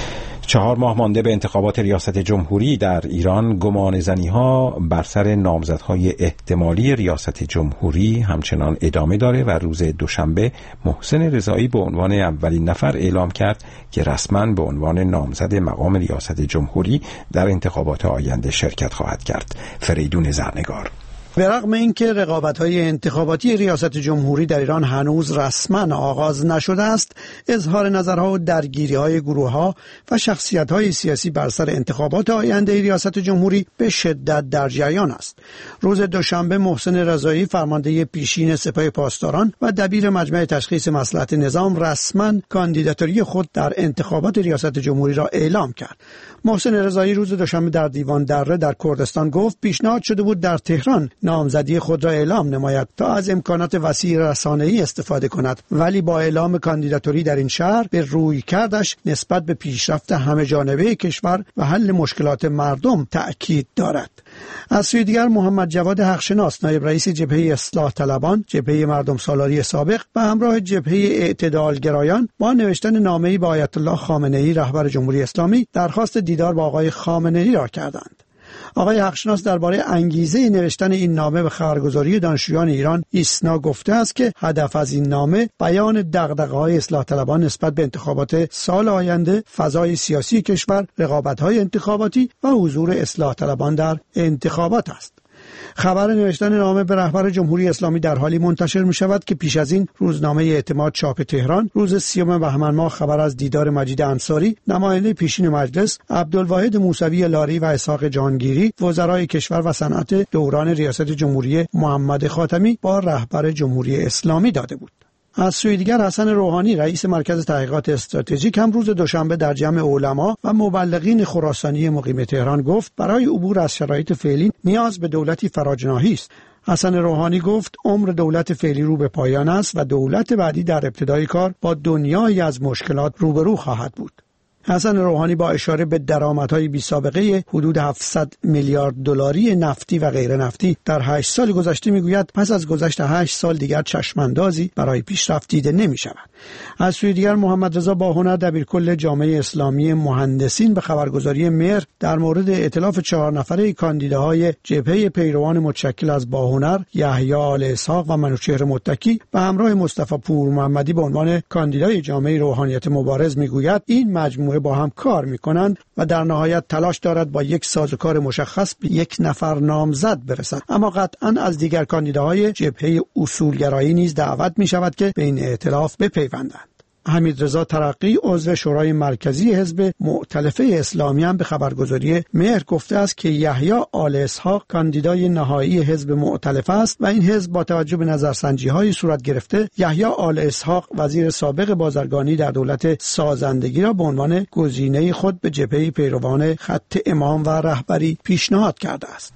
چهار ماه مانده به انتخابات ریاست جمهوری در ایران، گمان زنی ها بر سر نامزدهای احتمالی ریاست جمهوری همچنان ادامه داره و روز دوشنبه محسن رضایی به عنوان اولین نفر اعلام کرد که رسما به عنوان نامزد مقام ریاست جمهوری در انتخابات آینده شرکت خواهد کرد. فریدون زرنگار. به رغم اینکه رقابت‌های انتخاباتی ریاست جمهوری در ایران هنوز رسما آغاز نشده است، اظهار نظرها و درگیری‌های گروه‌ها و شخصیت‌های سیاسی بر سر انتخابات آینده ریاست جمهوری به شدت در جریان است. روز دوشنبه محسن رضایی فرمانده پیشین سپاه پاسداران و دبیر مجمع تشخیص مصلحت نظام رسما کاندیداتوری خود در انتخابات ریاست جمهوری را اعلام کرد. محسن رضایی روز دوشنبه در دیوان دره در کردستان گفت پیشنهاد شده بود در تهران نامزدی خود را اعلام نماید تا از امکانات وسیع رسانه‌ای استفاده کند، ولی با اعلام کاندیداتوری در این شهر به روی کردش نسبت به پیشرفت همه جانبه کشور و حل مشکلات مردم تأکید دارد. از سوی دیگر محمد جواد حقشناس نایب رئیس جبهه اصلاح طلبان، جبهه مردم سالاری سابق و همراه جبهه اعتدالگرایان با نوشتن نامه‌ای به آیت الله خامنه‌ای رهبر جمهوری اسلامی درخواست دیدار با آقای خامنه‌ای را کردند. آقای حقشناس درباره انگیزه نوشتن این نامه به خبرگزاری دانشجویان ایران ایسنا گفته است که هدف از این نامه بیان دغدغه‌های اصلاح طلبان نسبت به انتخابات سال آینده، فضای سیاسی کشور، رقابت‌های انتخاباتی و حضور اصلاح طلبان در انتخابات است. خبر نوشتن نامه به رهبر جمهوری اسلامی در حالی منتشر می شود که پیش از این روزنامه اعتماد چاپ تهران روز سیوم بهمن ماه خبر از دیدار مجید انصاری، نماینده پیشین مجلس، عبدالواحد موسوی لاری و اسحاق جهانگیری، وزرای کشور و صنعت دوران ریاست جمهوری محمد خاتمی با رهبر جمهوری اسلامی داده بود. از سوی دیگر حسن روحانی رئیس مرکز تحقیقات استراتژیک هم روز دوشنبه در جمع علما و مبلغین خراسانی مقیم تهران گفت برای عبور از شرایط فعلی نیاز به دولتی فراجناحی است. حسن روحانی گفت عمر دولت فعلی رو به پایان است و دولت بعدی در ابتدای کار با دنیایی از مشکلات روبرو خواهد بود. حسن روحانی با اشاره به درآمدهای بی‌سابقه حدود هفتصد میلیارد دلاری نفتی و غیر نفتی در هشت سال گذشته میگوید پس از گذشت هشت سال دیگر چشماندازی برای پیشرفت دیده نمی شود. از سوی دیگر محمد رضا باهنر دبیرکل جامعه اسلامی مهندسین به خبرگزاری مهر در مورد ائتلاف چهار نفره کاندیداهای جبهه پیروان متشکل از باهنر، یحیی آل اسحاق و منوچهر متکی به همراه مصطفی پور محمدی به عنوان کاندیدای جامعه روحانیت مبارز میگوید این مجموعه با هم کار میکنند و در نهایت تلاش دارد با یک سازوکار مشخص به یک نفر نامزد برسند، اما قطعا از دیگر کاندیداهای جبهه اصولگرایی نیز دعوت می شود که به این ائتلاف بپیوندند. حمید رضا ترقی عضو شورای مرکزی حزب مؤتلفه اسلامی هم به خبرگزاری مهر گفته است که یحیی آل اسحاق کاندیدای نهایی حزب مؤتلفه است و این حزب با توجه به نظرسنجی‌های صورت گرفته یحیی آل اسحاق وزیر سابق بازرگانی در دولت سازندگی را به عنوان گزینه خود به جبهه پیروان خط امام و رهبری پیشنهاد کرده است.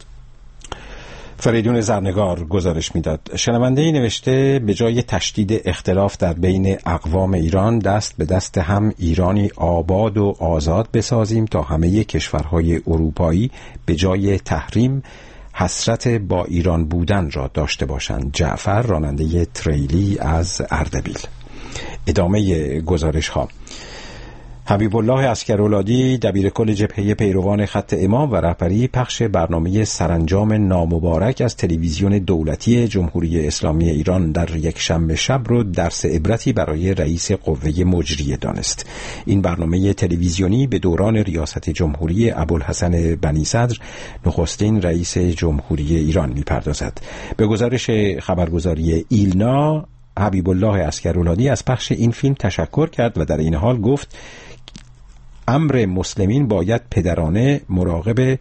فریدون زرنگار گزارش میداد. شنونده‌ای نوشته به جای تشدید اختلاف در بین اقوام ایران دست به دست هم ایرانی آباد و آزاد بسازیم تا همه کشورهای اروپایی به جای تحریم حسرت با ایران بودن را داشته باشند. جعفر راننده تریلی از اردبیل. ادامه گزارش ها. حبیب الله عسکرولادی دبیرکل جبهه پیروان خط امام و رهبری پخش برنامه سرانجام نامبارک از تلویزیون دولتی جمهوری اسلامی ایران در یک شنبه شب رو درس عبرتی برای رئیس قوه مجریه دانست. این برنامه تلویزیونی به دوران ریاست جمهوری ابوالحسن بنی صدر نخستین رئیس جمهوری ایران می‌پردازد. به گزارش خبرگزاری ایلنا، حبیب الله عسکرولادی از پخش این فیلم تشکر کرد و در این حال گفت امر مسلمین باید پدرانه مراقب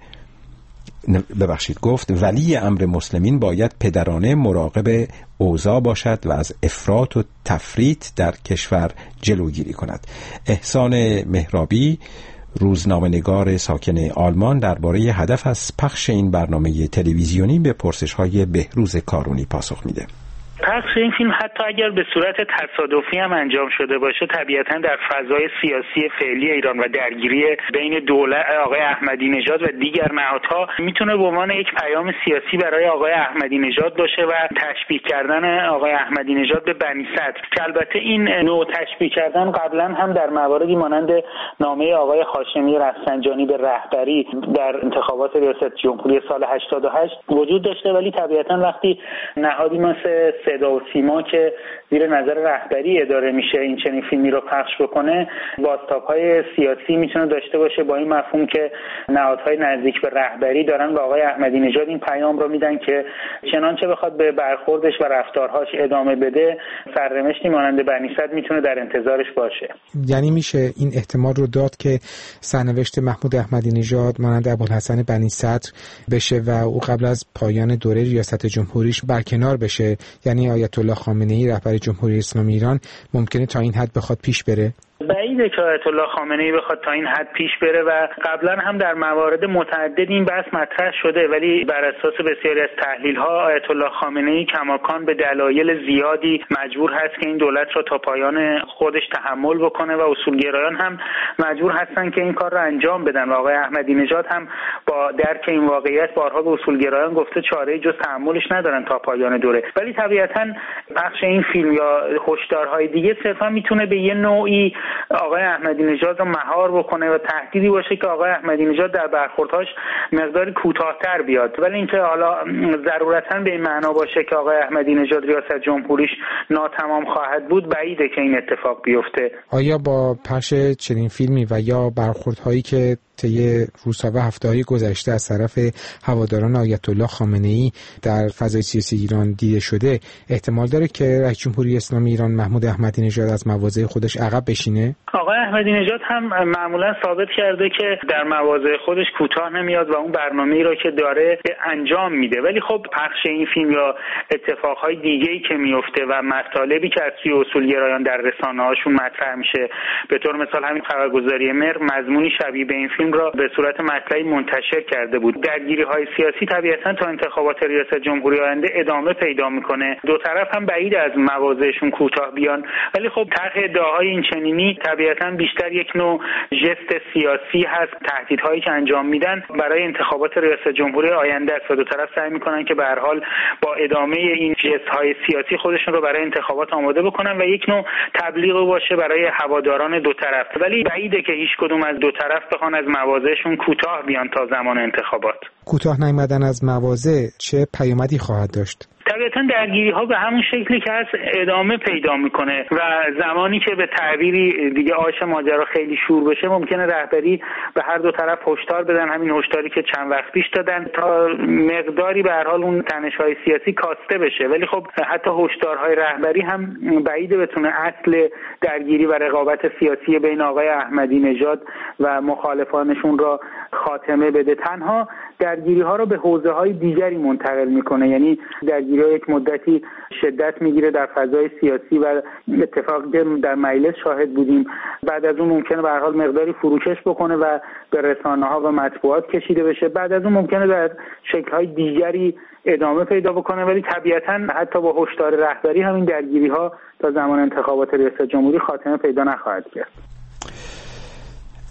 ببخشید گفت ولی امر مسلمین باید پدرانه مراقب اوضاع باشد و از افراط و تفریط در کشور جلوگیری کند. احسان مهرابی، روزنامه‌نگار ساکن آلمان، درباره هدف از پخش این برنامه تلویزیونی به پرسش‌های بهروز کارونی پاسخ میده. پخش این فیلم حتی اگر به صورت تصادفی هم انجام شده باشه، طبیعتاً در فضای سیاسی فعلی ایران و درگیری بین دولت آقای احمدی نژاد و دیگر نهادها میتونه به عنوان یک پیام سیاسی برای آقای احمدی نژاد باشه و تشبیه کردن آقای احمدی نژاد به بنی صدر، که البته این نوع تشبیه کردن قبلا هم در مواردی مانند نامه آقای هاشمی رفسنجانی به رهبری در انتخابات ریاست جمهوری سال هشتاد و هشت وجود داشته، ولی طبیعتاً وقتی نهادی مثل صدا و سیما که زیر نظر رهبری اداره میشه این چنین فیلمی رو پخش بکنه، بازتاب‌های سیاسی میتونه داشته باشه، با این مفهوم که نهادهای نزدیک به رهبری دارن به آقای احمدی نژاد این پیام رو میدن که چنانچه بخواد به برخوردش و رفتارهاش ادامه بده، سرنوشتی مانند بنی صدر میتونه در انتظارش باشه. یعنی میشه این احتمال رو داد که سرنوشت محمود احمدی نژاد مانند ابوالحسن بنی صدر بشه و او قبل از پایان دوره ریاست جمهوریش برکنار بشه، یعنی آیت الله خامنه ای رهبر جمهوری اسلامی ایران ممکنه تا این حد بخواد پیش بره؟ بعیده که آیت الله خامنه ای بخواد تا این حد پیش بره و قبلا هم در موارد متعدد این بحث مطرح شده، ولی بر اساس بسیاری از تحلیل ها آیت الله خامنه ای کماکان به دلایل زیادی مجبور هست که این دولت را تا پایان خودش تحمل بکنه و اصولگرایان هم مجبور هستن که این کار را انجام بدن و آقای احمدی نژاد هم با درک این واقعیت بارها به اصولگرایان گفته چاره‌ای جز تحملش ندارن تا پایان دوره. ولی طبیعتاً پخش این فیلم یا هشدارهای دیگه صرفا میتونه به یه نوعی آقای احمدی نژاد رو مهار بکنه و تهدیدی باشه که آقای احمدی نژاد در برخوردهاش مقداری کوتاه‌تر بیاد، ولی اینکه حالا ضرورتاً به این معنا باشه که آقای احمدی نژاد ریاست جمهوریش ناتمام خواهد بود، بعیده که این اتفاق بیفته. آیا با پخش چنین فیلمی و یا برخوردهایی که طی روزها و هفته‌های گذشته از طرف هواداران آیت الله خامنه‌ای در فضای سیاسی ایران دیده شده، احتمال داره که رئیس جمهوری اسلامی ایران محمود احمدی نژاد از مواضع خودش عقب بشینه؟ آقای احمدی نژاد هم معمولا ثابت کرده که در مواضع خودش کوتاه نمیاد و اون برنامه‌ای را که داره انجام میده، ولی خب پخش این فیلم یا اتفاقهای دیگه‌ای که میفته و مطالبی که از سوی اصولگرایان در رسانه‌هاشون مطرح میشه، به طور مثال همین خبرگزاری مهر مضمونی شبیه به این فیلم را به صورت مطلعی منتشر کرده بود. درگیری‌های سیاسی طبیعتاً تا انتخابات ریاست جمهوری آینده ادامه پیدا میکنه. دو طرف هم بعید از مواضعشون کوتاه بیان، ولی خب طرح ادعاهای این چنینی طبیعتاً بیشتر یک نوع ژست سیاسی هست. تهدیدهایی که انجام میدن برای انتخابات ریاست جمهوری آینده است و دو طرف سعی میکنن که به هر حال با ادامه این ژست‌های سیاسی خودشون رو برای انتخابات آماده بکنن و یک نوع تبلیغ باشه برای هواداران دو طرف، ولی بعیده که هیچ کدوم از دو طرف بخوان از مواضعشون کوتاه بیان تا زمان انتخابات. کوتاه نیامدن از مواضع چه پیامدی خواهد داشت؟ طبیعتاً درگیری ها به همون شکلی که هست ادامه پیدا میکنه و زمانی که به تعبیری دیگه آش ماجرا خیلی شور بشه، ممکنه رهبری به هر دو طرف هشدار بدن، همین هشداری که چند وقت پیش دادن، تا مقداری به هر حال اون تنش‌های سیاسی کاسته بشه. ولی خب حتی هشدارهای رهبری هم بعیده بتونه اصل درگیری و رقابت سیاسی بین آقای احمدی نژاد و مخالفانشون را خاتمه بده. تنها درگیری ها رو به حوزه های دیگری منتقل میکنه، یعنی درگیری ها یک مدتی شدت میگیره در فضای سیاسی و اتفاقی در مجلس شاهد بودیم، بعد از اون ممکنه به هر حال مقداری فروکش بکنه و به رسانه ها و مطبوعات کشیده بشه، بعد از اون ممکنه در شکل های دیگری ادامه پیدا بکنه، ولی طبیعتاً حتی با هشدار رهبری همین درگیری ها تا زمان انتخابات ریاست جمهوری خاتمه پیدا نخواهد کرد.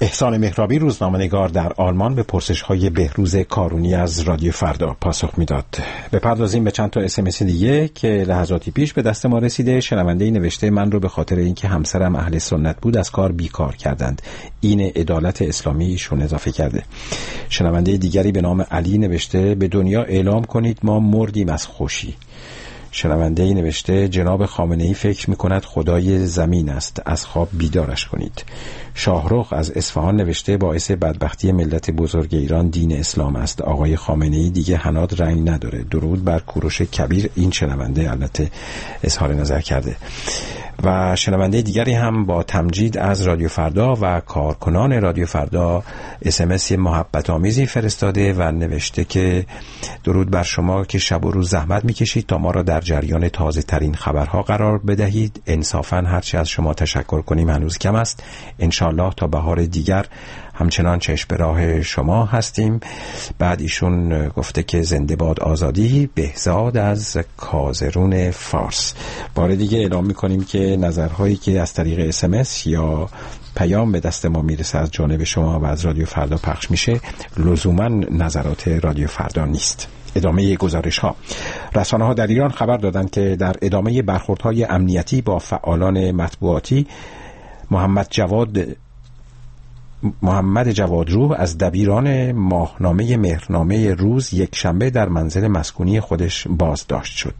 احسان مهرابی روزنامه‌نگار در آلمان به پرسش‌های بهروز کارونی از رادیو فردا پاسخ میداد. بپردازیم به چند تا اس ام اس دیگه که لحظاتی پیش به دست ما رسیده. شنونده‌ای نوشته من رو به خاطر اینکه همسرم اهل سنت بود از کار بیکار کردند. این عدالت اسلامی ایشون اضافه کرده. شنونده دیگری به نام علی نوشته به دنیا اعلام کنید ما مردیم از خوشی. شنونده ای نوشته جناب خامنه‌ای فکر می‌کند خدای زمین است، از خواب بیدارش کنید. شاهرخ از اصفهان نوشته باعث بدبختی ملت بزرگ ایران دین اسلام است. آقای خامنه‌ای دیگه حناد رنگ نداره. درود بر کوروش کبیر. این شنونده البته اظهار نظر کرده. و شنونده دیگری هم با تمجید از رادیو فردا و کارکنان رادیو فردا اس ام اس محبت آمیزی فرستاده و نوشته که درود بر شما که شب و روز زحمت میکشید تا ما را در جریان تازه ترین خبرها قرار بدهید. انصافاً هرچی از شما تشکر کنیم هنوز کم است. انشالله تا بهار دیگر همچنان چشم به راه شما هستیم. بعد ایشون گفته که زنده باد آزادی. بهزاد از کازرون فارس. بار دیگه اعلام میکنیم که نظرهایی که از طریق اس ام اس یا پیام به دست ما میرسه از جانب شما و از رادیو فردا پخش میشه لزوما نظرات رادیو فردا نیست. ادامه گزارش ها. رسانه ها در ایران خبر دادند که در ادامه برخوردهای امنیتی با فعالان مطبوعاتی محمد جواد محمد جوادروح از دبیران ماهنامه مهرنامه روز یک شنبه در منزل مسکونی خودش بازداشت شد.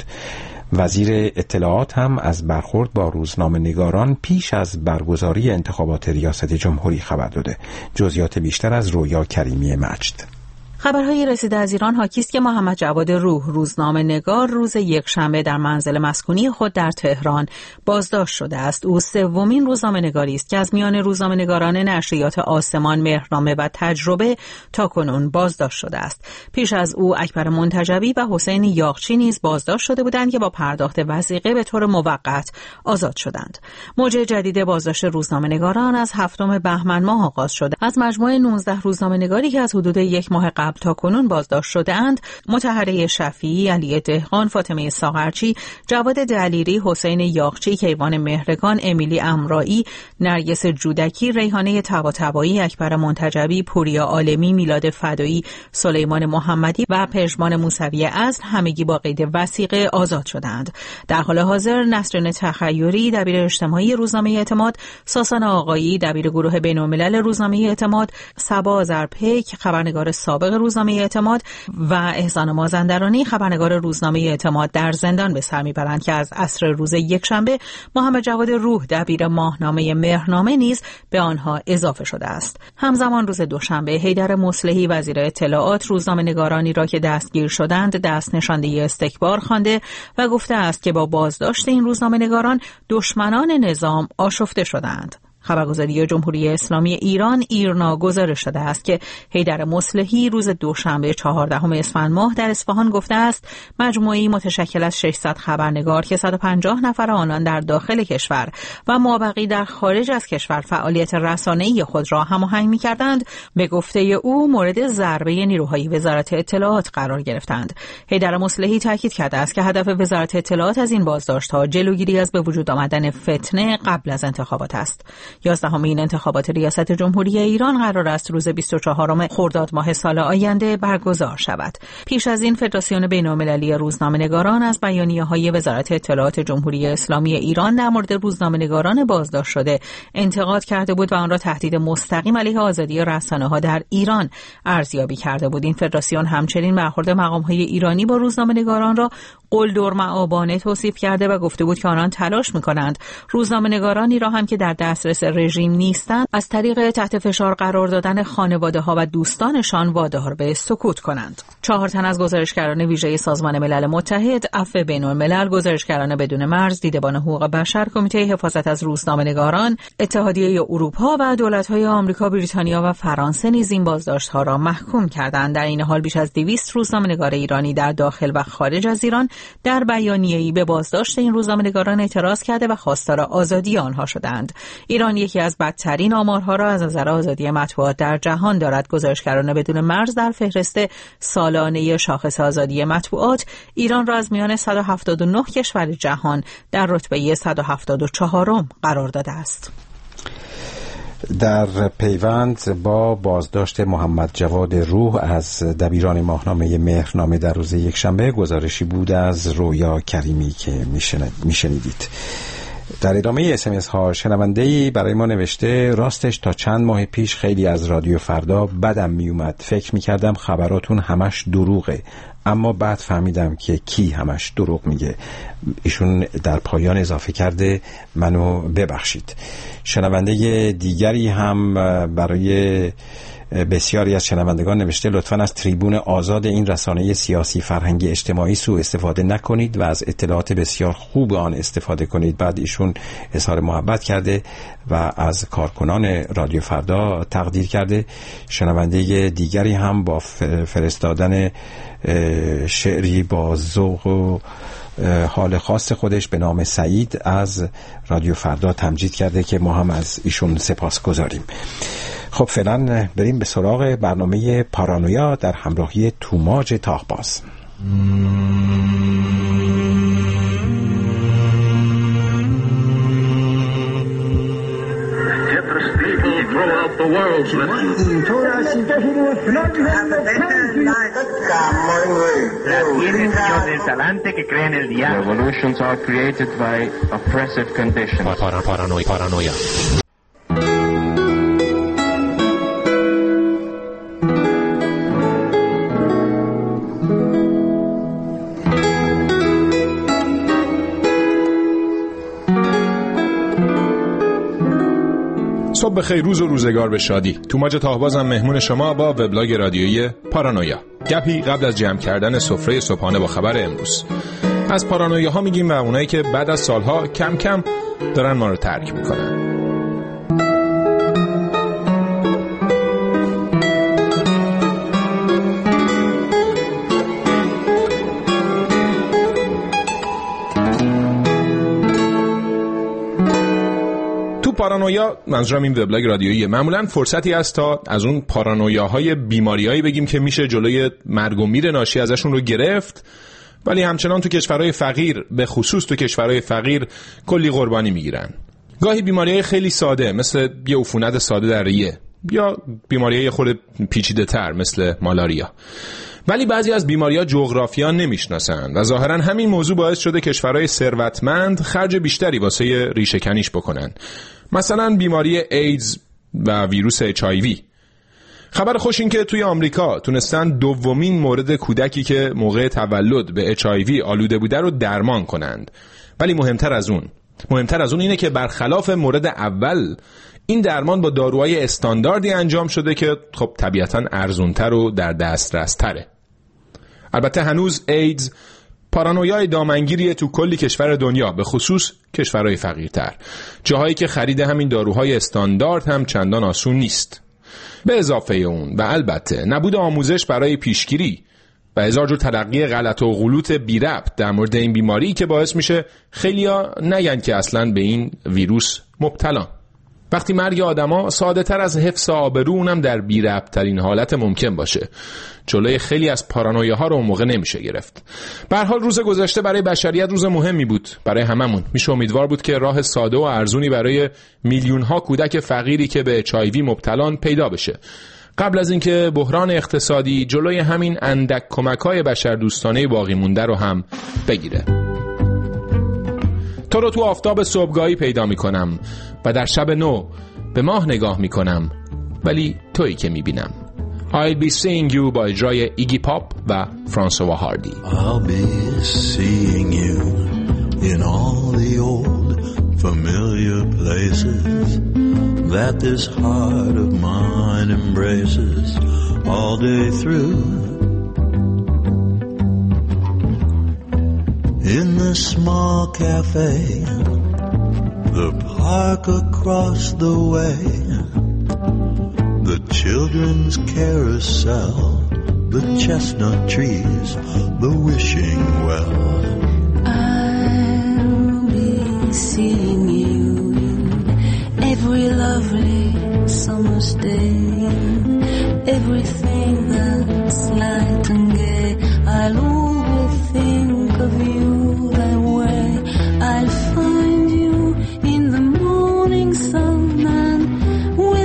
وزیر اطلاعات هم از برخورد با روزنامه نگاران پیش از برگزاری انتخابات ریاست جمهوری خبر داده. جزئیات بیشتر از رویا کریمی مجد. خبرهای رسیده از ایران حاکی است که محمد جوادروح روزنامه نگار روز یکشنبه در منزل مسکونی خود در تهران بازداشت شده است. او سومین روزنامه نگاری است که از میان روزنامه نگاران نشریات آسمان، مهرنامه و تجربه تاکنون بازداشت شده است. پیش از او اکبر منتجبی و حسین یاغچی نیز بازداشت شده بودند که با پرداخت وثیقه به طور موقت آزاد شدند. موج جدید بازداشت روزنامه نگاران از هفتم بهمن ماه آغاز شده. از مجموعه نوزده روزنامه نگاری که از حدود یک ماه قبل تا کنون بازداشت شده اند، مطهره شفیعی، علی دهقان، فاطمه ساغرچی، جواد دلیری، حسین یاغچی، کیوان مهرگان، امیلی امرایی، نرگس جودکی، ریحانه طباطبایی، اکبر منتجبی، پوریا عالمی، میلاد فدایی، سلیمان محمدی و پژمان موسوی عزل همگی با قید وثیقه آزاد شدند. در حال حاضر نسرین تخیری دبیر اجتماعی روزنامه اعتماد، ساسان آقایی دبیر گروه بین‌الملل روزنامه اعتماد، صبا آذرپیک خبرنگار سابق روزنامه اعتماد و احسان مازندرانی خبرنگار روزنامه اعتماد در زندان به سر میبرند که از عصر روز یکشنبه محمد جوادروح دبیر ماهنامه مهرنامه نیز به آنها اضافه شده است. همزمان روز دوشنبه حیدر مصلحی وزیر اطلاعات روزنامه نگارانی را که دستگیر شدند دست نشانده استکبار خوانده و گفته است که با بازداشت این روزنامه نگاران دشمنان نظام آشفته شدند. خبرگزاری جمهوری اسلامی ایران ایرنا گزارش داده است که حیدر مصلحی روز دوشنبه چهاردهم اسفند ماه در اصفهان گفته است مجموعه‌ای متشکل از ششصد خبرنگار که صد و پنجاه نفر آنان در داخل کشور و مابقی در خارج از کشور فعالیت رسانه‌ای خود را هماهنگ می‌کردند به گفته او مورد ضربه نیروهای وزارت اطلاعات قرار گرفتند. حیدر مصلحی تاکید کرده است که هدف وزارت اطلاعات از این بازداشت‌ها جلوگیری از به وجود آمدن فتنه قبل از انتخابات است. یازدهمین انتخابات ریاست جمهوری ایران قرار است روز بیست و چهارم خرداد ماه سال آینده برگزار شود. پیش از این فدراسیون بین‌المللی روزنامه‌نگاران از بیانیه‌های وزارت اطلاعات جمهوری اسلامی ایران در مورد روزنامه‌نگاران بازداشت شده انتقاد کرده بود و آن را تهدید مستقیم علیه آزادی رسانه‌ها در ایران ارزیابی کرده بود. این فدراسیون همچنین برخورد مقام‌های ایرانی با روزنامه‌نگاران را قلدر معابانه توصیف کرده و گفته بود که آنان تلاش می‌کنند روزنامه‌نگارانی را هم که در دسترس رژیم نیستند از طریق تحت فشار قرار دادن خانواده‌ها و دوستانشان وادار به سکوت کنند. چهار تن از گزارشگران ویژه سازمان ملل متحد، عفو بین‌الملل، گزارشگران بدون مرز، دیدبان حقوق بشر، کمیته حفاظت از روزنامه‌نگاران، اتحادیه اروپا و دولت‌های آمریکا، بریتانیا و فرانسه نیز این بازداشت‌ها را محکوم کردند. در این حال بیش از دویست روزنامه‌نگار ایرانی در داخل و خارج از ایران در بیانیه‌ای به بازداشت این روزنامه‌نگاران اعتراض کرده و خواستار آزادی آنها شدند. ایران یکی از بدترین آمارها را از نظر آزادی مطبوعات در جهان دارد. گزارشگران بدون مرز در فهرست سالانه شاخص آزادی مطبوعات ایران را از میان صد و هفتاد و نه کشور جهان در رتبه صد و هفتاد و چهارم قرار داده است. در پیوند با بازداشت محمد جواد روح از دبیران ماهنامه مهرنامه در روز یکشنبه، گزارشی بود از رویا کریمی که میشنیدید. در ادامه اس ام اس ها شنونده‌ای برای ما نوشته: راستش تا چند ماه پیش خیلی از رادیو فردا بدم می اومد. فکر می کردم خبراتون همش دروغه، اما بعد فهمیدم که کی همش دروغ میگه. ایشون در پایان اضافه کرده منو ببخشید. شنونده دیگری هم برای بسیاری از شنوندگان نوشته: لطفاً از تریبون آزاد این رسانه سیاسی فرهنگی اجتماعی سوء استفاده نکنید و از اطلاعات بسیار خوب آن استفاده کنید. بعد ایشون اظهار محبت کرده و از کارکنان رادیو فردا تقدیر کرده. شنونده دیگری هم با فرستادن شعری با ذوق و حال خاص خودش به نام سعید از رادیو فردا تمجید کرده که ما هم از ایشون سپاسگزاریم. خب فعلا بریم به سراغ برنامه پارانویا در همراهی توماج تاهباز. Revolutions are created by oppressive conditions. Paranoia. Paranoia. صبح بخیر، روز و روزگار به شادی. توماج تاهبازم مهمون شما با وبلاگ رادیویی پارانویا. گپی قبل از جمع کردن سفره صبحانه با خبر امروز. از پارانویاها میگیم و اونایی که بعد از سالها کم کم دارن ما رو ترک میکنن. پارانویا منظورم این وبلاگ رادیویی معمولا فرصتی است تا از اون پارانویاهای بیماریایی بگیم که میشه جلوی مرگ و میر ناشی ازشون رو گرفت، ولی همچنان تو کشورهای فقیر، به خصوص تو کشورهای فقیر، کلی قربانی میگیرن. گاهی بیماریهای خیلی ساده مثل یه عفونت ساده در ریه یا بیماریهای خود پیچیده تر مثل مالاریا. ولی بعضی از بیماری‌ها جغرافیان نمیشناسن و ظاهراً همین موضوع باعث شده کشورهای ثروتمند خرج بیشتری واسه ریشه‌کنیش بکنن. مثلا بیماری ایدز و ویروس اچ آی وی. خبر خوش این که توی آمریکا تونستن دومین مورد کودکی که موقع تولد به اچ آی وی آلوده بوده رو درمان کنند. ولی مهمتر از اون مهمتر از اون اینه که برخلاف مورد اول این درمان با داروهای استانداردی انجام شده که خب طبیعتاً ارزونتر و در دسترس تره. البته هنوز ایدز پارانویای دامنگیریه تو کلی کشور دنیا، به خصوص کشورهای فقیرتر، جاهایی که خرید همین داروهای استاندارد هم چندان آسون نیست. به اضافه اون و البته نبود آموزش برای پیشگیری و هزار جور تلقی غلط و غلوط بی ربط در مورد این بیماری که باعث میشه خیلیا نگن که اصلاً به این ویروس مبتلا. وقتی مرگ آدما ساده تر از حفظ آبرو اونم در بی ربط ترین حالت ممکن باشه، جلوی خیلی از پارانویاها رو اون موقع نمیشه گرفت. به هر حال روز گذشته برای بشریت روز مهمی بود، برای هممون. میشه امیدوار بود که راه ساده و ارزونی برای میلیون ها کودک فقیری که به اچ آی وی مبتلان پیدا بشه، قبل از اینکه بحران اقتصادی جلوی همین اندک کمک‌های بشردوستانه باقی مونده رو هم بگیره. تو رو تو آفتاب صبحگاهی پیدا میکنم و در شب نو به ماه نگاه میکنم، ولی تویی که میبینم. I'll be seeing you با اجرای ایگی پاپ و فرانسوا هاردی. I'll be seeing you in all the old familiar places that this heart of mine embraces all day through. In the small cafe, the park across the way, the children's carousel, the chestnut trees, the wishing well. I'll be seeing you in every lovely summer's day, everything that's light and gay. I'll always think of you that way. I'll find you in the morning sun and when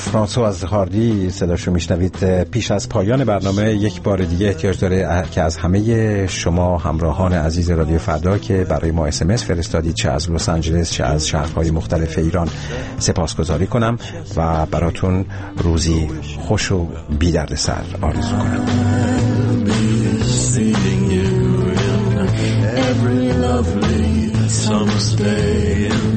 فرانسواز هاردی صداشو میشنوید. پیش از پایان برنامه یک بار دیگه احتیاج داره که از همه شما همراهان عزیز رادیو فردا که برای ما اس ام اس فرستادید، چه از لس آنجلس چه از شهرهای مختلف ایران، سپاسگزاری کنم و براتون روزی خوش و بی دردسر آرزو کنم. Every lovely summer's day